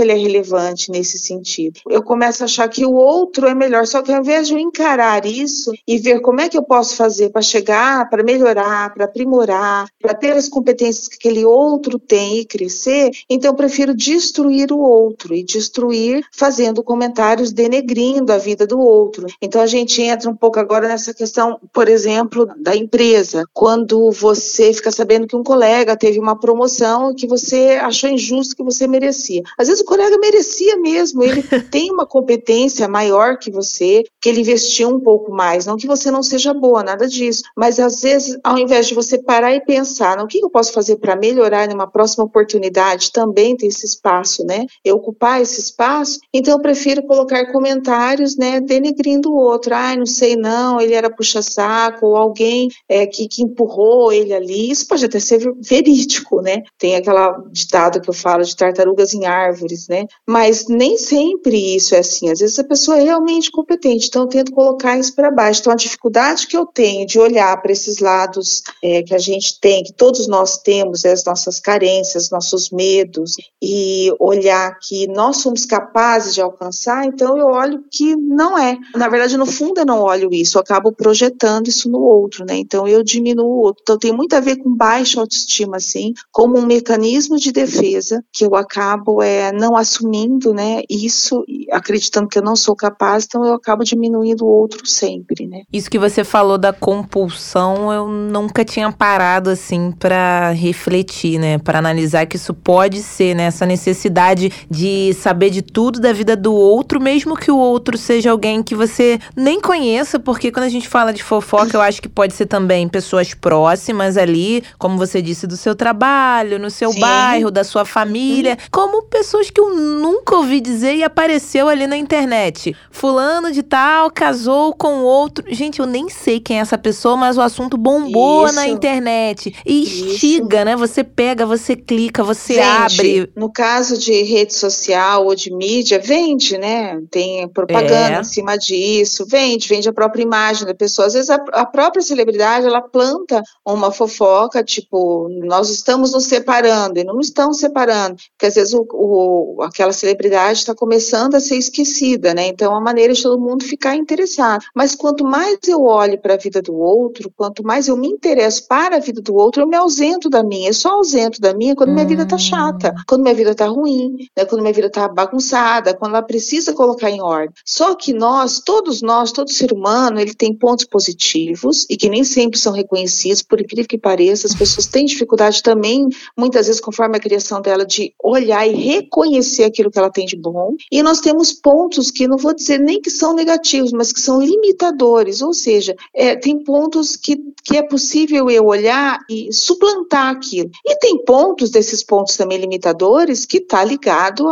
relevante nesse sentido. Eu começo a achar que o outro é melhor, só que ao invés de eu encarar isso e ver como é que eu posso fazer para chegar, para melhorar, para aprimorar, para ter as competências que aquele outro tem e crescer, então eu prefiro destruir o outro, e destruir fazendo comentários denegrindo a vida do outro. Então a gente entra um pouco agora nessa questão, por exemplo, da empresa. Quando você fica sabendo que um colega teve uma promoção que você achou injusto, que você merecia. Às vezes o colega merecia mesmo, ele tem uma competência maior que você, que ele investiu um pouco mais. Não que você não seja boa, nada disso. Mas às vezes, ao invés de você parar e pensar, no que eu posso fazer para melhorar numa próxima oportunidade, também ter esse espaço, né? Eu ocupar esse espaço, então eu prefiro colocar comentários, né, denegrindo o outro. Não sei não, ele era puxa-saco, ou alguém que empurrou ele ali. Isso pode até ser verídico, né? Tem aquela ditado que eu falo de tartarugas em árvores, né? Mas nem sempre isso é assim. Às vezes a pessoa é realmente competente, então eu tento colocar isso para baixo. Então a dificuldade que eu tenho de olhar para esses lados que a gente tem, que todos nós temos, as nossas carências, nossos medos, e olhar que nós somos capazes de alcançar, então eu olho que não é. Na verdade, no fundo eu não olho isso, eu acabo projetando isso no outro, né? Então eu diminuo o outro. Então tem muito a ver com baixa autoestima, assim, como um mecanismo de defesa que eu acabo não assumindo, né? Isso, acreditando que eu não sou capaz, então eu acabo diminuindo o outro sempre, né? Isso que você falou da compulsão, eu nunca tinha parado, assim, pra refletir, né? Pra analisar que isso pode ser, né? Essa necessidade de saber de tudo da vida do outro, mesmo que o outro seja alguém que você nem conheça, porque quando a gente fala de fofoca, eu acho que pode ser também pessoas próximas ali, como você disse, do seu trabalho, no seu bairro, da sua família, como pessoas que eu nunca ouvi dizer e apareceu ali na internet. Fulano de tal casou com outro. Gente, eu nem sei quem é essa pessoa, mas o assunto bombou na internet. E instiga, né? Você pega, você clica, você abre. No caso de rede social ou de mídia, vende, né? Tem propaganda em cima disso, vende a própria imagem da pessoa. Às vezes a própria celebridade, ela planta uma fofoca, tipo, nós estamos nos separando, e não estamos separando, porque às vezes aquela celebridade está começando a ser esquecida, né? Então é uma maneira de todo mundo ficar interessado. Mas quanto mais eu olho para a vida do outro, quanto mais eu me interesso para a vida do outro, eu me ausento da minha. Eu só ausento da minha quando minha vida tá chata, quando minha vida tá ruim, né? Quando minha vida tá bagunçada, quando ela precisa colocar em ordem. Só que todo ser humano, ele tem pontos positivos e que nem sempre são reconhecidos, por incrível que pareça, as pessoas têm dificuldade também, muitas vezes conforme a criação dela, de olhar e reconhecer aquilo que ela tem de bom. E nós temos pontos que não vou dizer nem que são negativos, mas que são limitadores, ou seja, tem pontos que é possível eu olhar e suplantar aquilo. E tem desses pontos também limitadores que está ligado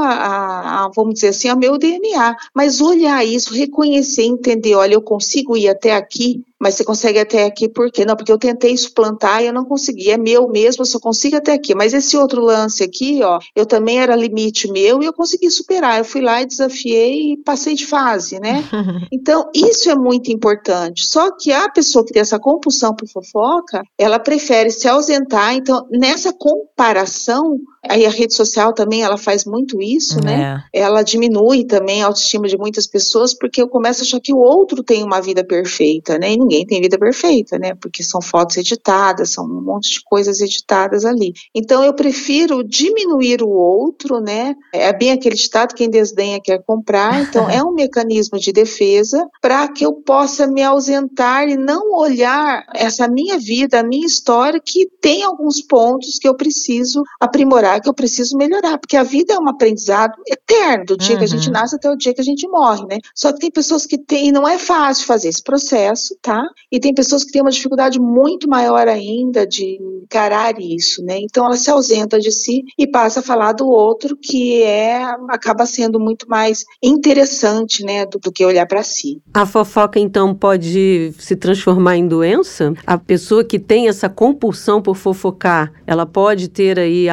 vamos dizer assim, ao meu DNA. Mas olhar isso, reconhecer, entender, olha, eu consigo ir até aqui, mas você consegue até aqui por quê? Não, porque eu tentei suplantar e eu não consegui, é meu mesmo, eu só consigo até aqui. Mas esse outro lance aqui, eu também era limite meu e eu consegui superar. Eu fui lá e desafiei e passei de fase, né? Então, isso é muito importante. Só que a pessoa que tem essa compulsão por fofoca, ela prefere se ausentar. Então, nessa comparação, aí a rede social também, ela faz muito isso, né? Ela diminui também a autoestima de muitas pessoas, porque eu começo a achar que o outro tem uma vida perfeita, né? E ninguém tem vida perfeita, né? Porque são fotos editadas, são um monte de coisas editadas ali. Então, eu prefiro diminuir o outro, né? É bem aquele ditado, quem desdenha quer comprar. Então, é um mecanismo de defesa para que eu possa me ausentar e não olhar essa minha vida, a minha história, que tem alguns pontos que eu preciso aprimorar, que eu preciso melhorar, porque a vida é um aprendizado eterno, do dia que a gente nasce até o dia que a gente morre, né? Só que tem pessoas que têm, não é fácil fazer esse processo, tá? E tem pessoas que têm uma dificuldade muito maior ainda de encarar isso, né? Então ela se ausenta de si e passa a falar do outro, que acaba sendo muito mais interessante, né, do que olhar para si. A fofoca, então, pode se transformar em doença? A pessoa que tem essa compulsão por fofocar, ela pode ter aí algo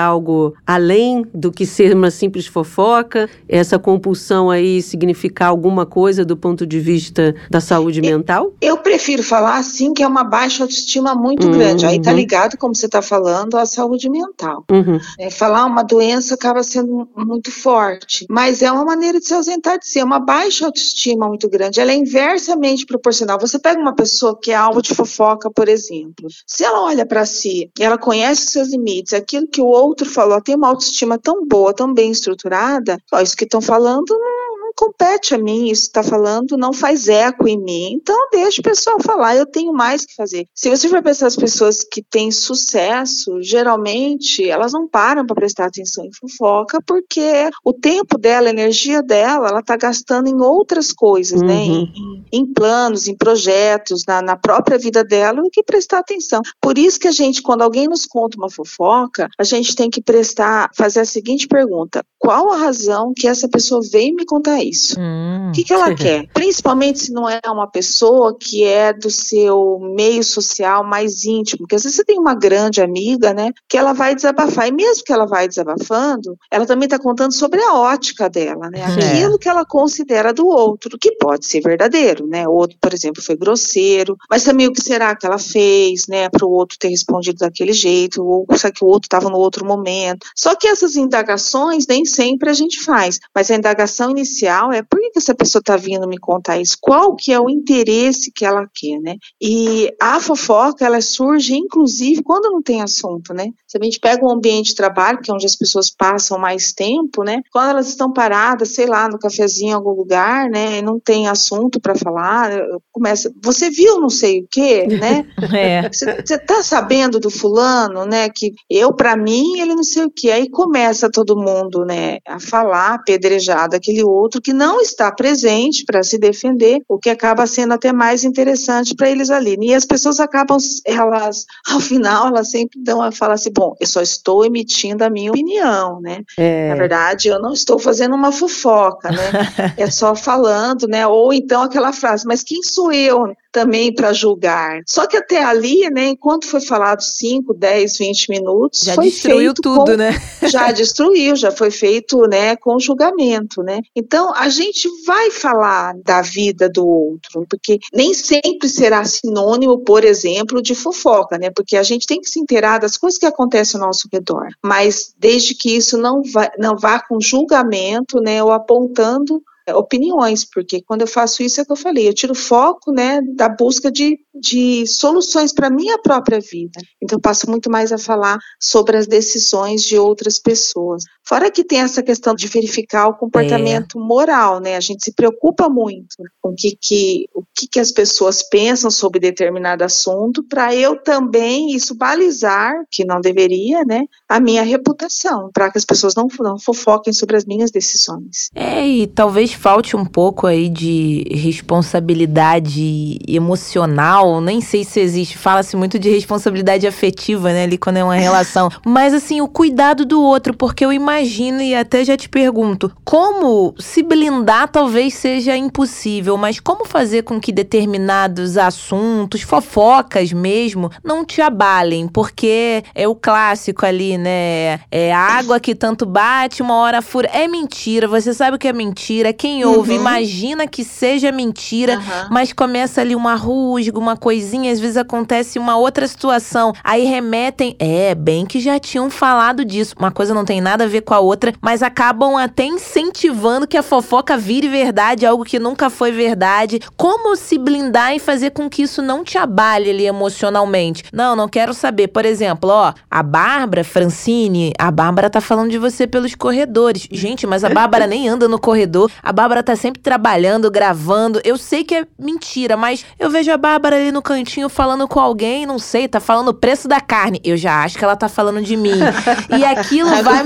algo além do que ser uma simples fofoca? Essa compulsão aí significar alguma coisa do ponto de vista da saúde mental? Eu prefiro falar assim que é uma baixa autoestima muito grande. Aí tá ligado, como você está falando, à saúde mental. Falar uma doença acaba sendo muito forte, mas é uma maneira de se ausentar de si. É uma baixa autoestima muito grande. Ela é inversamente proporcional. Você pega uma pessoa que é alvo de fofoca, por exemplo. Se ela olha para si, ela conhece os seus limites, aquilo que o outro falou, ela tem uma autoestima tão boa, tão bem estruturada, isso que estão falando não compete a mim, isso está falando não faz eco em mim, então deixa o pessoal falar, eu tenho mais que fazer. Se você for pensar as pessoas que têm sucesso, geralmente elas não param para prestar atenção em fofoca, porque o tempo dela, a energia dela, ela está gastando em outras coisas, né? Em planos, em projetos, na própria vida dela, do que prestar atenção. Por isso que a gente, quando alguém nos conta uma fofoca, a gente tem que fazer a seguinte pergunta: qual a razão que essa pessoa veio me contar isso? O que ela quer? Principalmente se não é uma pessoa que é do seu meio social mais íntimo, porque às vezes você tem uma grande amiga, né, que ela vai desabafar, e mesmo que ela vai desabafando, ela também está contando sobre a ótica dela, né, aquilo que ela considera do outro, que pode ser verdadeiro, né, o outro, por exemplo, foi grosseiro, mas também o que será que ela fez, né, para o outro ter respondido daquele jeito, ou será que o outro estava no outro momento. Só que essas indagações nem sempre a gente faz, mas a indagação inicial é: por que essa pessoa está vindo me contar isso? Qual que é o interesse que ela quer, né? E a fofoca, ela surge inclusive quando não tem assunto, né? Se a gente pega um ambiente de trabalho, que é onde as pessoas passam mais tempo, né? Quando elas estão paradas, sei lá, no cafezinho em algum lugar, né? E não tem assunto para falar, começa: você viu não sei o quê, né? Você tá sabendo do fulano, né? Que pra mim, ele não sei o quê. Aí começa todo mundo, né, a falar, apedrejar daquele outro que não está presente para se defender, o que acaba sendo até mais interessante para eles ali. E as pessoas acabam, ao final, elas sempre falam assim: bom, eu só estou emitindo a minha opinião, né? Na verdade, eu não estou fazendo uma fofoca, né? É só falando, né? Ou então aquela frase: mas quem sou eu também para julgar? Só que até ali, né, enquanto foi falado 5, 10, 20 minutos, já foi destruiu feito tudo, né? Já destruiu, já foi feito, né, com julgamento, né? Então, a gente vai falar da vida do outro, porque nem sempre será sinônimo, por exemplo, de fofoca, né? Porque a gente tem que se inteirar das coisas que acontecem ao nosso redor, mas desde que isso não vá com julgamento, né, ou apontando opiniões, porque quando eu faço isso é o que eu falei, eu tiro foco, né, da busca de soluções para a minha própria vida. Então eu passo muito mais a falar sobre as decisões de outras pessoas. Fora que tem essa questão de verificar o comportamento moral, né? A gente se preocupa muito com o que as pessoas pensam sobre determinado assunto, para eu também isso balizar, que não deveria, né, a minha reputação, para que as pessoas não fofoquem sobre as minhas decisões. E talvez falte um pouco aí de responsabilidade emocional, nem sei se existe, fala-se muito de responsabilidade afetiva, né, ali quando é uma relação, mas assim, o cuidado do outro, porque eu imagino e até já te pergunto, como se blindar talvez seja impossível, mas como fazer com que determinados assuntos, fofocas mesmo, não te abalem, porque é o clássico ali, né, é a água que tanto bate, uma hora fura, é mentira, você sabe o que é mentira, quem ouve imagina que seja mentira, mas começa ali uma rusga, uma coisinha, às vezes acontece uma outra situação, aí remetem, bem que já tinham falado disso, uma coisa não tem nada a ver com a outra, mas acabam até incentivando que a fofoca vire verdade, algo que nunca foi verdade. Como se blindar e fazer com que isso não te abale ali emocionalmente? Não quero saber, por exemplo, a Bárbara Francine, a Bárbara tá falando de você pelos corredores. Gente, mas a Bárbara nem anda no corredor, a Bárbara tá sempre trabalhando, gravando, eu sei que é mentira, mas eu vejo a Bárbara ali no cantinho falando com alguém, não sei, tá falando o preço da carne, eu já acho que ela tá falando de mim. E aquilo vai me consumir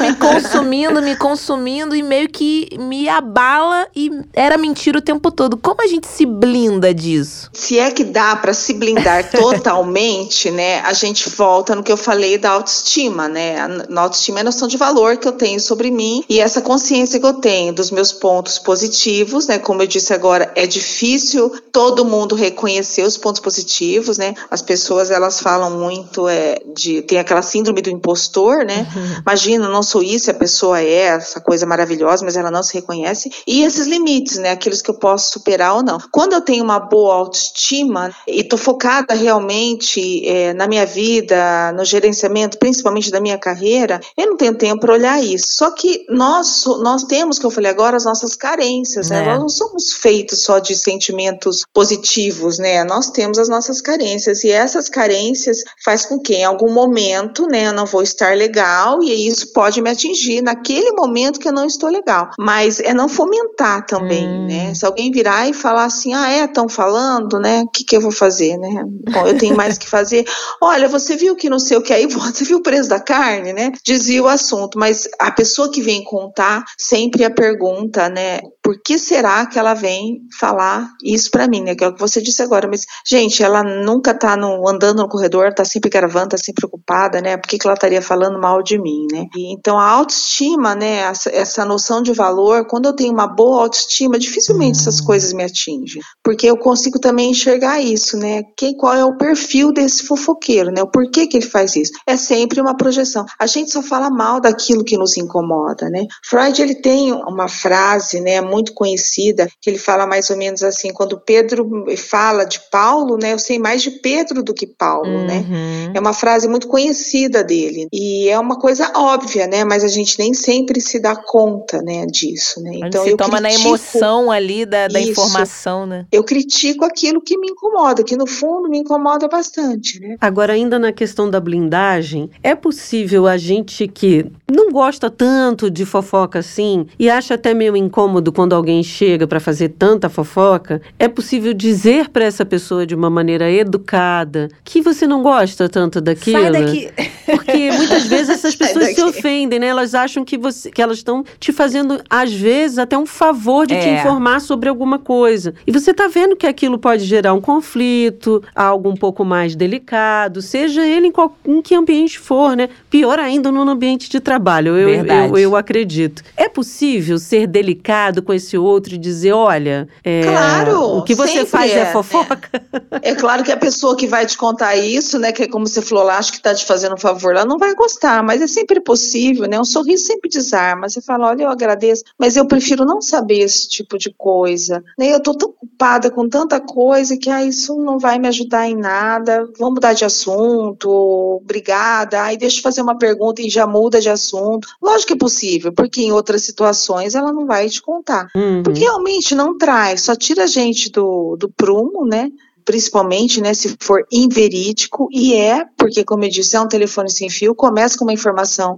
me consumindo e meio que me abala e era mentira o tempo todo. Como a gente se blinda disso? Se é que dá para se blindar totalmente, né, a gente volta no que eu falei da autoestima, né? A autoestima é a noção de valor que eu tenho sobre mim e essa consciência que eu tenho dos meus pontos positivos, né? Como eu disse agora, é difícil todo mundo reconhecer os pontos positivos, né? As pessoas, elas falam muito tem aquela síndrome do impostor, né? Imagina, não sou isso, a pessoa é essa coisa maravilhosa, mas ela não se reconhece. E esses limites, né? Aqueles que eu posso superar ou não. Quando eu tenho uma boa autoestima e tô focada realmente na minha vida, no gerenciamento, principalmente da minha carreira, eu não tenho tempo para olhar isso. Só que nós temos, que eu falei agora, as nossas carências, né? Nós não somos feitos só de sentimentos positivos, né? Nós temos as nossas carências e essas carências faz com que em algum momento, né, eu não vou estar legal e isso pode me atingir naquele momento que eu não estou legal. Mas é não fomentar também, né? Se alguém virar e falar assim, estão falando, né? O que eu vou fazer, né? Bom, eu tenho mais que fazer. Olha, você viu que não sei o que aí, você viu o preço da carne, né? Desvia o assunto, mas a pessoa que vem contar sempre a pergunta, né? Por que será que ela vem falar isso pra mim, né? Que é o que você disse agora, mas, gente, ela nunca tá andando no corredor, tá sempre gravando, tá sempre preocupada, né? Por que ela estaria falando mal de mim, né? E, então, a autoestima, né? Essa noção de valor, quando eu tenho uma boa autoestima, dificilmente essas coisas me atingem, porque eu consigo também enxergar isso, né? Qual é o perfil desse fofoqueiro, né? O porquê que ele faz isso? É sempre uma projeção. A gente só fala mal daquilo que nos incomoda, né? Freud, ele tem uma frase, né, muito conhecida, que ele fala mais ou menos assim, quando Pedro fala de Paulo, né, eu sei mais de Pedro do que Paulo, né? É uma frase muito conhecida dele, e é uma coisa óbvia, né, mas a gente nem sempre se dá conta, né, disso, né? Então se toma na emoção ali da informação, né? Eu critico aquilo que me incomoda, que no fundo me incomoda bastante, né? Agora, ainda na questão da blindagem, é possível a gente que não gosta tanto de fofoca assim e acha até meio incômodo quando alguém chega para fazer tanta fofoca, é possível dizer para essa pessoa de uma maneira educada que você não gosta tanto daquilo? Sai daqui. Porque muitas vezes essas pessoas se ofendem, né? Elas acham que elas estão te fazendo, às vezes, até um favor de te informar sobre alguma coisa. E você tá vendo que aquilo pode gerar um conflito, algo um pouco mais delicado, seja ele em que ambiente for, né? Pior ainda no ambiente de trabalho, eu acredito. É possível ser delicado com esse outro e dizer, olha, claro, o que você faz é fofoca? É claro que a pessoa que vai te contar isso, né, que é como você falou lá, acho que tá te fazendo um favor, ela não vai gostar, mas é sempre possível, né? Um sorriso sempre desarma. Você fala, olha, eu agradeço, mas eu prefiro não saber esse tipo de coisa, né? Eu tô tão ocupada com tanta coisa que isso não vai me ajudar em nada, vamos mudar de assunto, obrigada, aí deixa eu fazer uma pergunta e já muda de assunto. Lógico que é possível, porque em outras situações ela não vai te contar. Porque realmente não traz, só tira a gente do prumo, né? Principalmente, né, se for inverídico, porque, como eu disse, é um telefone sem fio, começa com uma informação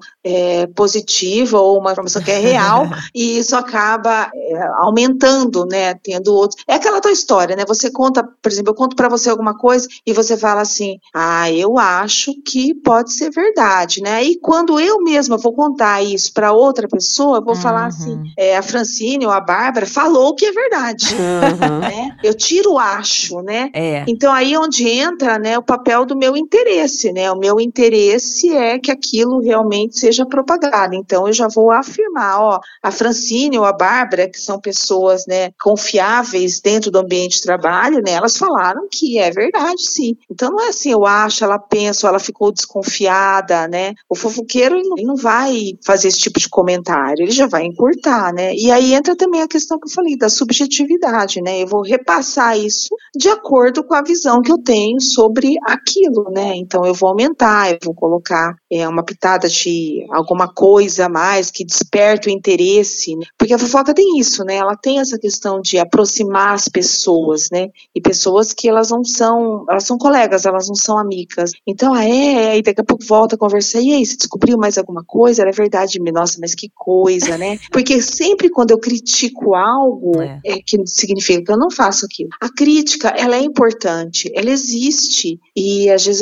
positiva ou uma informação que é real e isso acaba aumentando, né, tendo outros. É aquela tua história, né, você conta, por exemplo, eu conto pra você alguma coisa e você fala assim, eu acho que pode ser verdade, né, e quando eu mesma vou contar isso pra outra pessoa, eu vou falar assim, a Francine ou a Bárbara falou que é verdade, né, eu tiro o acho, né. Então aí onde entra, né, o papel do meu interesse, né, o meu interesse é que aquilo realmente seja propagado, então eu já vou afirmar, a Francine ou a Bárbara, que são pessoas, né, confiáveis dentro do ambiente de trabalho, né, elas falaram que é verdade, sim, então não é assim, eu acho, ela pensa, ela ficou desconfiada, né, o fofoqueiro ele não vai fazer esse tipo de comentário, ele já vai encurtar, né, e aí entra também a questão que eu falei, da subjetividade, né, eu vou repassar isso de acordo com a visão que eu tenho sobre aquilo, né? Então eu vou aumentar, eu vou colocar uma pitada de alguma coisa a mais que desperte o interesse, né? Porque a fofoca tem isso, né? Ela tem essa questão de aproximar as pessoas, né? E pessoas que elas são colegas, elas não são amigas. Então, e daqui a pouco volta a conversar, e aí, você descobriu mais alguma coisa? Era verdade, nossa, mas que coisa, né? Porque sempre quando eu critico algo, que significa que eu não faço aquilo. A crítica, ela é importante, ela existe, e às vezes a gente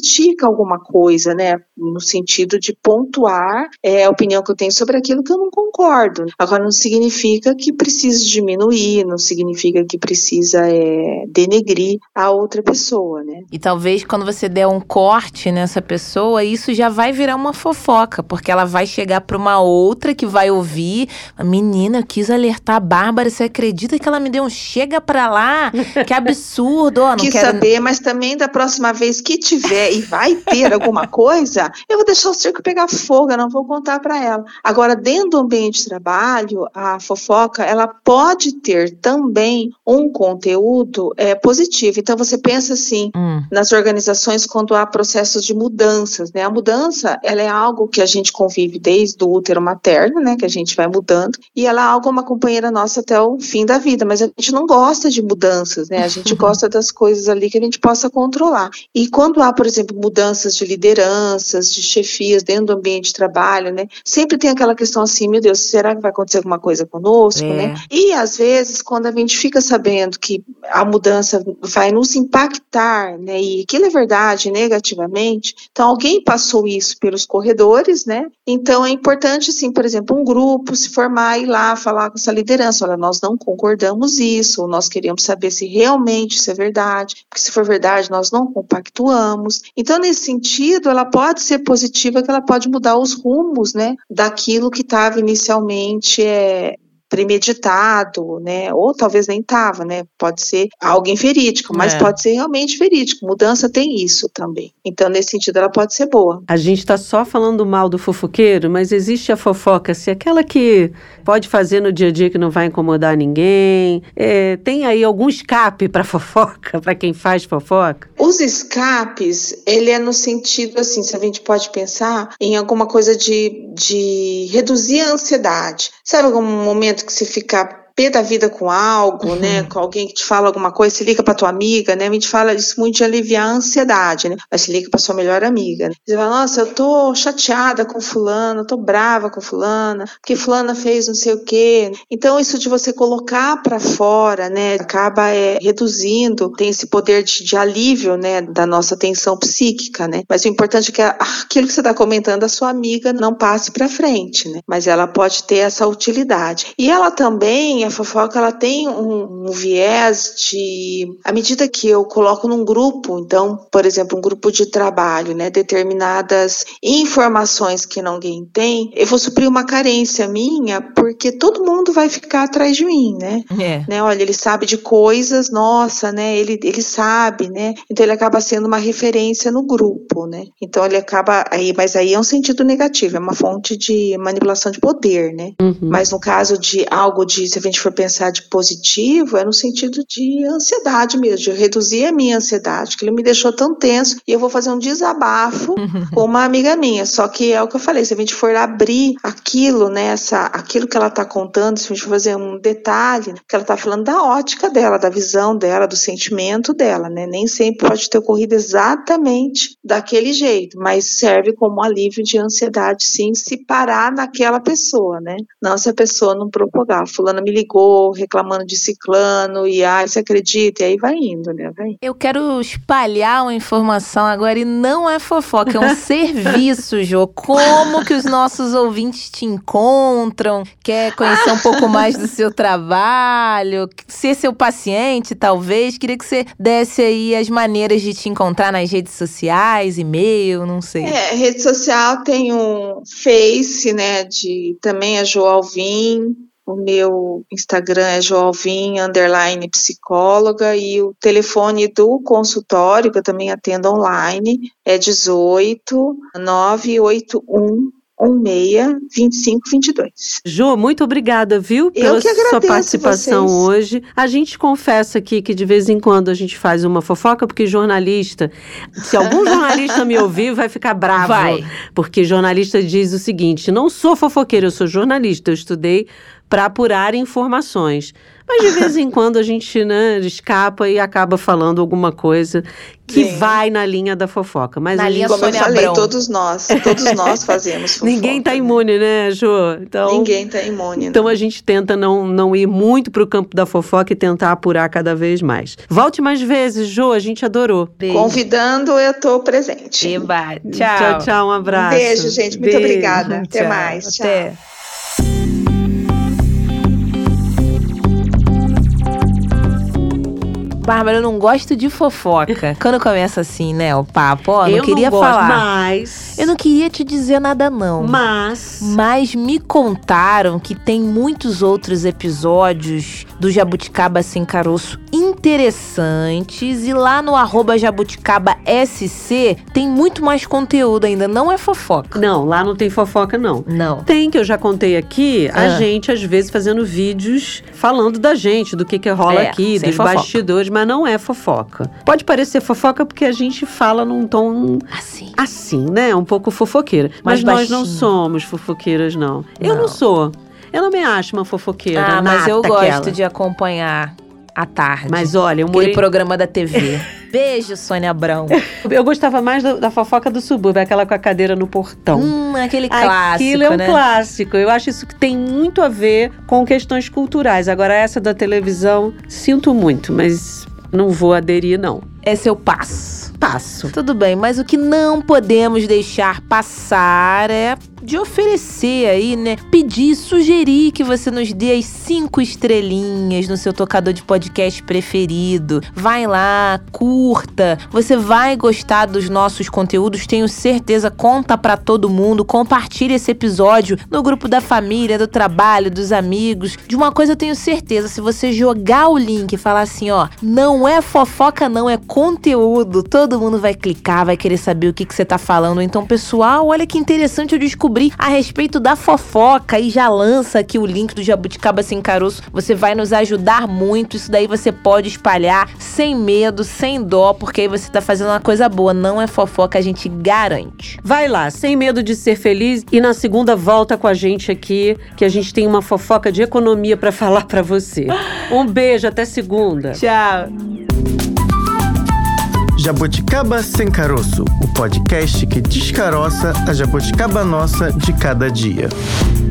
critica alguma coisa, né? No sentido de pontuar a opinião que eu tenho sobre aquilo que eu não concordo. Agora, não significa que precisa diminuir, não significa que precisa denegrir a outra pessoa, né? E talvez quando você der um corte nessa pessoa, isso já vai virar uma fofoca, porque ela vai chegar para uma outra que vai ouvir. Menina, eu quis alertar a Bárbara, você acredita que ela me deu um chega pra lá? Que absurdo! Não quis quero saber, mas também da próxima vez que tiver e vai ter alguma coisa, eu vou deixar o circo pegar fogo, eu não vou contar para ela. Agora, dentro do ambiente de trabalho, a fofoca, ela pode ter também um conteúdo positivo. Então, você pensa assim, nas organizações quando há processos de mudanças, né? A mudança, ela é algo que a gente convive desde o útero materno, né? Que a gente vai mudando, e ela é algo, uma companheira nossa até o fim da vida, mas a gente não gosta de mudanças, né? A gente gosta das coisas ali que a gente possa controlar. E quando há, por exemplo, mudanças de lideranças, de chefias dentro do ambiente de trabalho, né? Sempre tem aquela questão assim, meu Deus, será que vai acontecer alguma coisa conosco, né? E às vezes, quando a gente fica sabendo que a mudança vai nos impactar, né? E aquilo é verdade, negativamente, então alguém passou isso pelos corredores, né? Então é importante, assim, por exemplo, um grupo se formar e ir lá falar com essa liderança, olha, nós não concordamos isso, ou nós queremos saber se realmente isso é verdade, porque se for verdade, nós não compactuamos. Então, nesse sentido, ela pode ser positiva, que ela pode mudar os rumos, né, daquilo que estava inicialmente premeditado, né, ou talvez nem estava, né, pode ser algo inverídico, mas pode ser realmente verídico, mudança tem isso também. Então, nesse sentido, ela pode ser boa. A gente está só falando mal do fofoqueiro, mas existe a fofoca, assim, aquela que pode fazer no dia a dia que não vai incomodar ninguém. Tem aí algum escape para fofoca, para quem faz fofoca? Os escapes, ele é no sentido, assim, se a gente pode pensar em alguma coisa de reduzir a ansiedade. Sabe algum momento que você fica pé da vida com algo, né, com alguém que te fala alguma coisa, se liga pra tua amiga, né, a gente fala isso muito de aliviar a ansiedade, né, mas se liga pra sua melhor amiga, né? Você fala, nossa, eu tô chateada com fulano, eu tô brava com fulana, porque fulana fez não sei o quê. Então isso de você colocar pra fora, né, acaba reduzindo, tem esse poder de alívio, né, da nossa tensão psíquica, né, mas o importante é que aquilo que você tá comentando, a sua amiga não passe pra frente, né, mas ela pode ter essa utilidade. E ela também, a fofoca, ela tem um viés de, à medida que eu coloco num grupo, então, por exemplo, um grupo de trabalho, né, determinadas informações que ninguém tem, eu vou suprir uma carência minha, porque todo mundo vai ficar atrás de mim, né? Né, olha, ele sabe de coisas, nossa, né, ele sabe, né, então ele acaba sendo uma referência no grupo, né, então ele acaba, mas aí é um sentido negativo, é uma fonte de manipulação de poder, né, mas no caso de algo se a gente for pensar de positivo, é no sentido de ansiedade mesmo, de reduzir a minha ansiedade, que ele me deixou tão tenso, e eu vou fazer um desabafo com uma amiga minha, só que é o que eu falei, se a gente for abrir aquilo, né, aquilo que ela está contando, se a gente for fazer um detalhe, que ela está falando da ótica dela, da visão dela, do sentimento dela, né, nem sempre pode ter ocorrido exatamente daquele jeito, mas serve como alívio de ansiedade, sim, se parar naquela pessoa, né, não se a pessoa não propagar, fulano me ligou reclamando de ciclano e você acredita? E aí vai indo, né? Eu quero espalhar uma informação agora e não é fofoca, é um serviço, Jô. Como que os nossos ouvintes te encontram? Quer conhecer um pouco mais do seu trabalho? Ser seu paciente, talvez? Queria que você desse aí as maneiras de te encontrar nas redes sociais, e-mail, não sei. Rede social tem um Face, né? Também é Jo Alvim. O meu Instagram é joalvim_psicóloga e o telefone do consultório, que eu também atendo online, é 18 981 162522. Jô, muito obrigada, viu, pela sua participação hoje. A gente confessa aqui que de vez em quando a gente faz uma fofoca, porque jornalista, se algum jornalista me ouvir, vai ficar bravo. Porque jornalista diz o seguinte, não sou fofoqueira, eu sou jornalista, eu estudei para apurar informações. Mas de vez em quando a gente, né, escapa e acaba falando alguma coisa que Sim. vai na linha da fofoca. Mas Na a linha gente... Como eu Sônia falei, Abrão. todos nós fazemos fofoca. Ninguém tá imune, né, Jô? Então, Ninguém tá imune. então não. a gente tenta não ir muito pro campo da fofoca e tentar apurar cada vez mais. Volte mais vezes, Jô, a gente adorou. Beijo. Convidando, eu tô presente. Eba, Tchau, tchau, um abraço. Beijo, gente. Muito Beijo. obrigada. Até Tchau. mais. Tchau. Até. Bárbara, eu não gosto de fofoca. Quando começa assim, né, o papo, ó, não queria gosto, falar. mas... Eu não queria te dizer nada, não. Mas me contaram que tem muitos outros episódios do Jabuticaba Sem Caroço interessantes. E lá no @JabuticabaSC tem muito mais conteúdo ainda. Não é fofoca. não, lá não tem fofoca, não. Não. Tem, que eu já contei aqui, a Ah. gente às vezes fazendo vídeos falando da gente, do que rola É, aqui, sem dos fofoca. bastidores, mas não é fofoca. Pode parecer fofoca porque a gente fala num tom Assim. assim, né? Um pouco fofoqueira. Mais Mas nós não baixinho. somos fofoqueiras, não. Eu Não. não sou. Eu não me acho uma fofoqueira. Ah, mas eu nata gosto aquela. de acompanhar à tarde. Mas olha, eu Aquele morei... programa da TV. Beijo, Sônia Abrão. Eu gostava mais da fofoca do subúrbio, aquela com a cadeira no portão. Aquele clássico, Aquilo é um né? clássico. Eu acho isso que tem muito a ver com questões culturais. Agora, essa da televisão, sinto muito, mas não vou aderir, não. É seu passo. Passo. Tudo bem, mas o que não podemos deixar passar é de oferecer aí, né? Pedir, sugerir que você nos dê as 5 estrelinhas no seu tocador de podcast preferido. Vai lá, curta. Você vai gostar dos nossos conteúdos, tenho certeza. Conta pra todo mundo, compartilha esse episódio no grupo da família, do trabalho, dos amigos. De uma coisa eu tenho certeza, se você jogar o link e falar assim, ó, não é fofoca não, é conteúdo, todo mundo vai clicar, vai querer saber o que você tá falando. Então, pessoal, olha que interessante eu descobrir a respeito da fofoca e já lança aqui o link do Jabuticaba Sem Caroço. Você vai nos ajudar muito, isso daí você pode espalhar sem medo, sem dó, porque aí você tá fazendo uma coisa boa, não é fofoca, a gente garante. Vai lá, sem medo de ser feliz, e na segunda volta com a gente aqui, que a gente tem uma fofoca de economia pra falar pra você. Um beijo, até segunda. Tchau! Jabuticaba Sem Caroço, o podcast que descaroça a jabuticaba nossa de cada dia.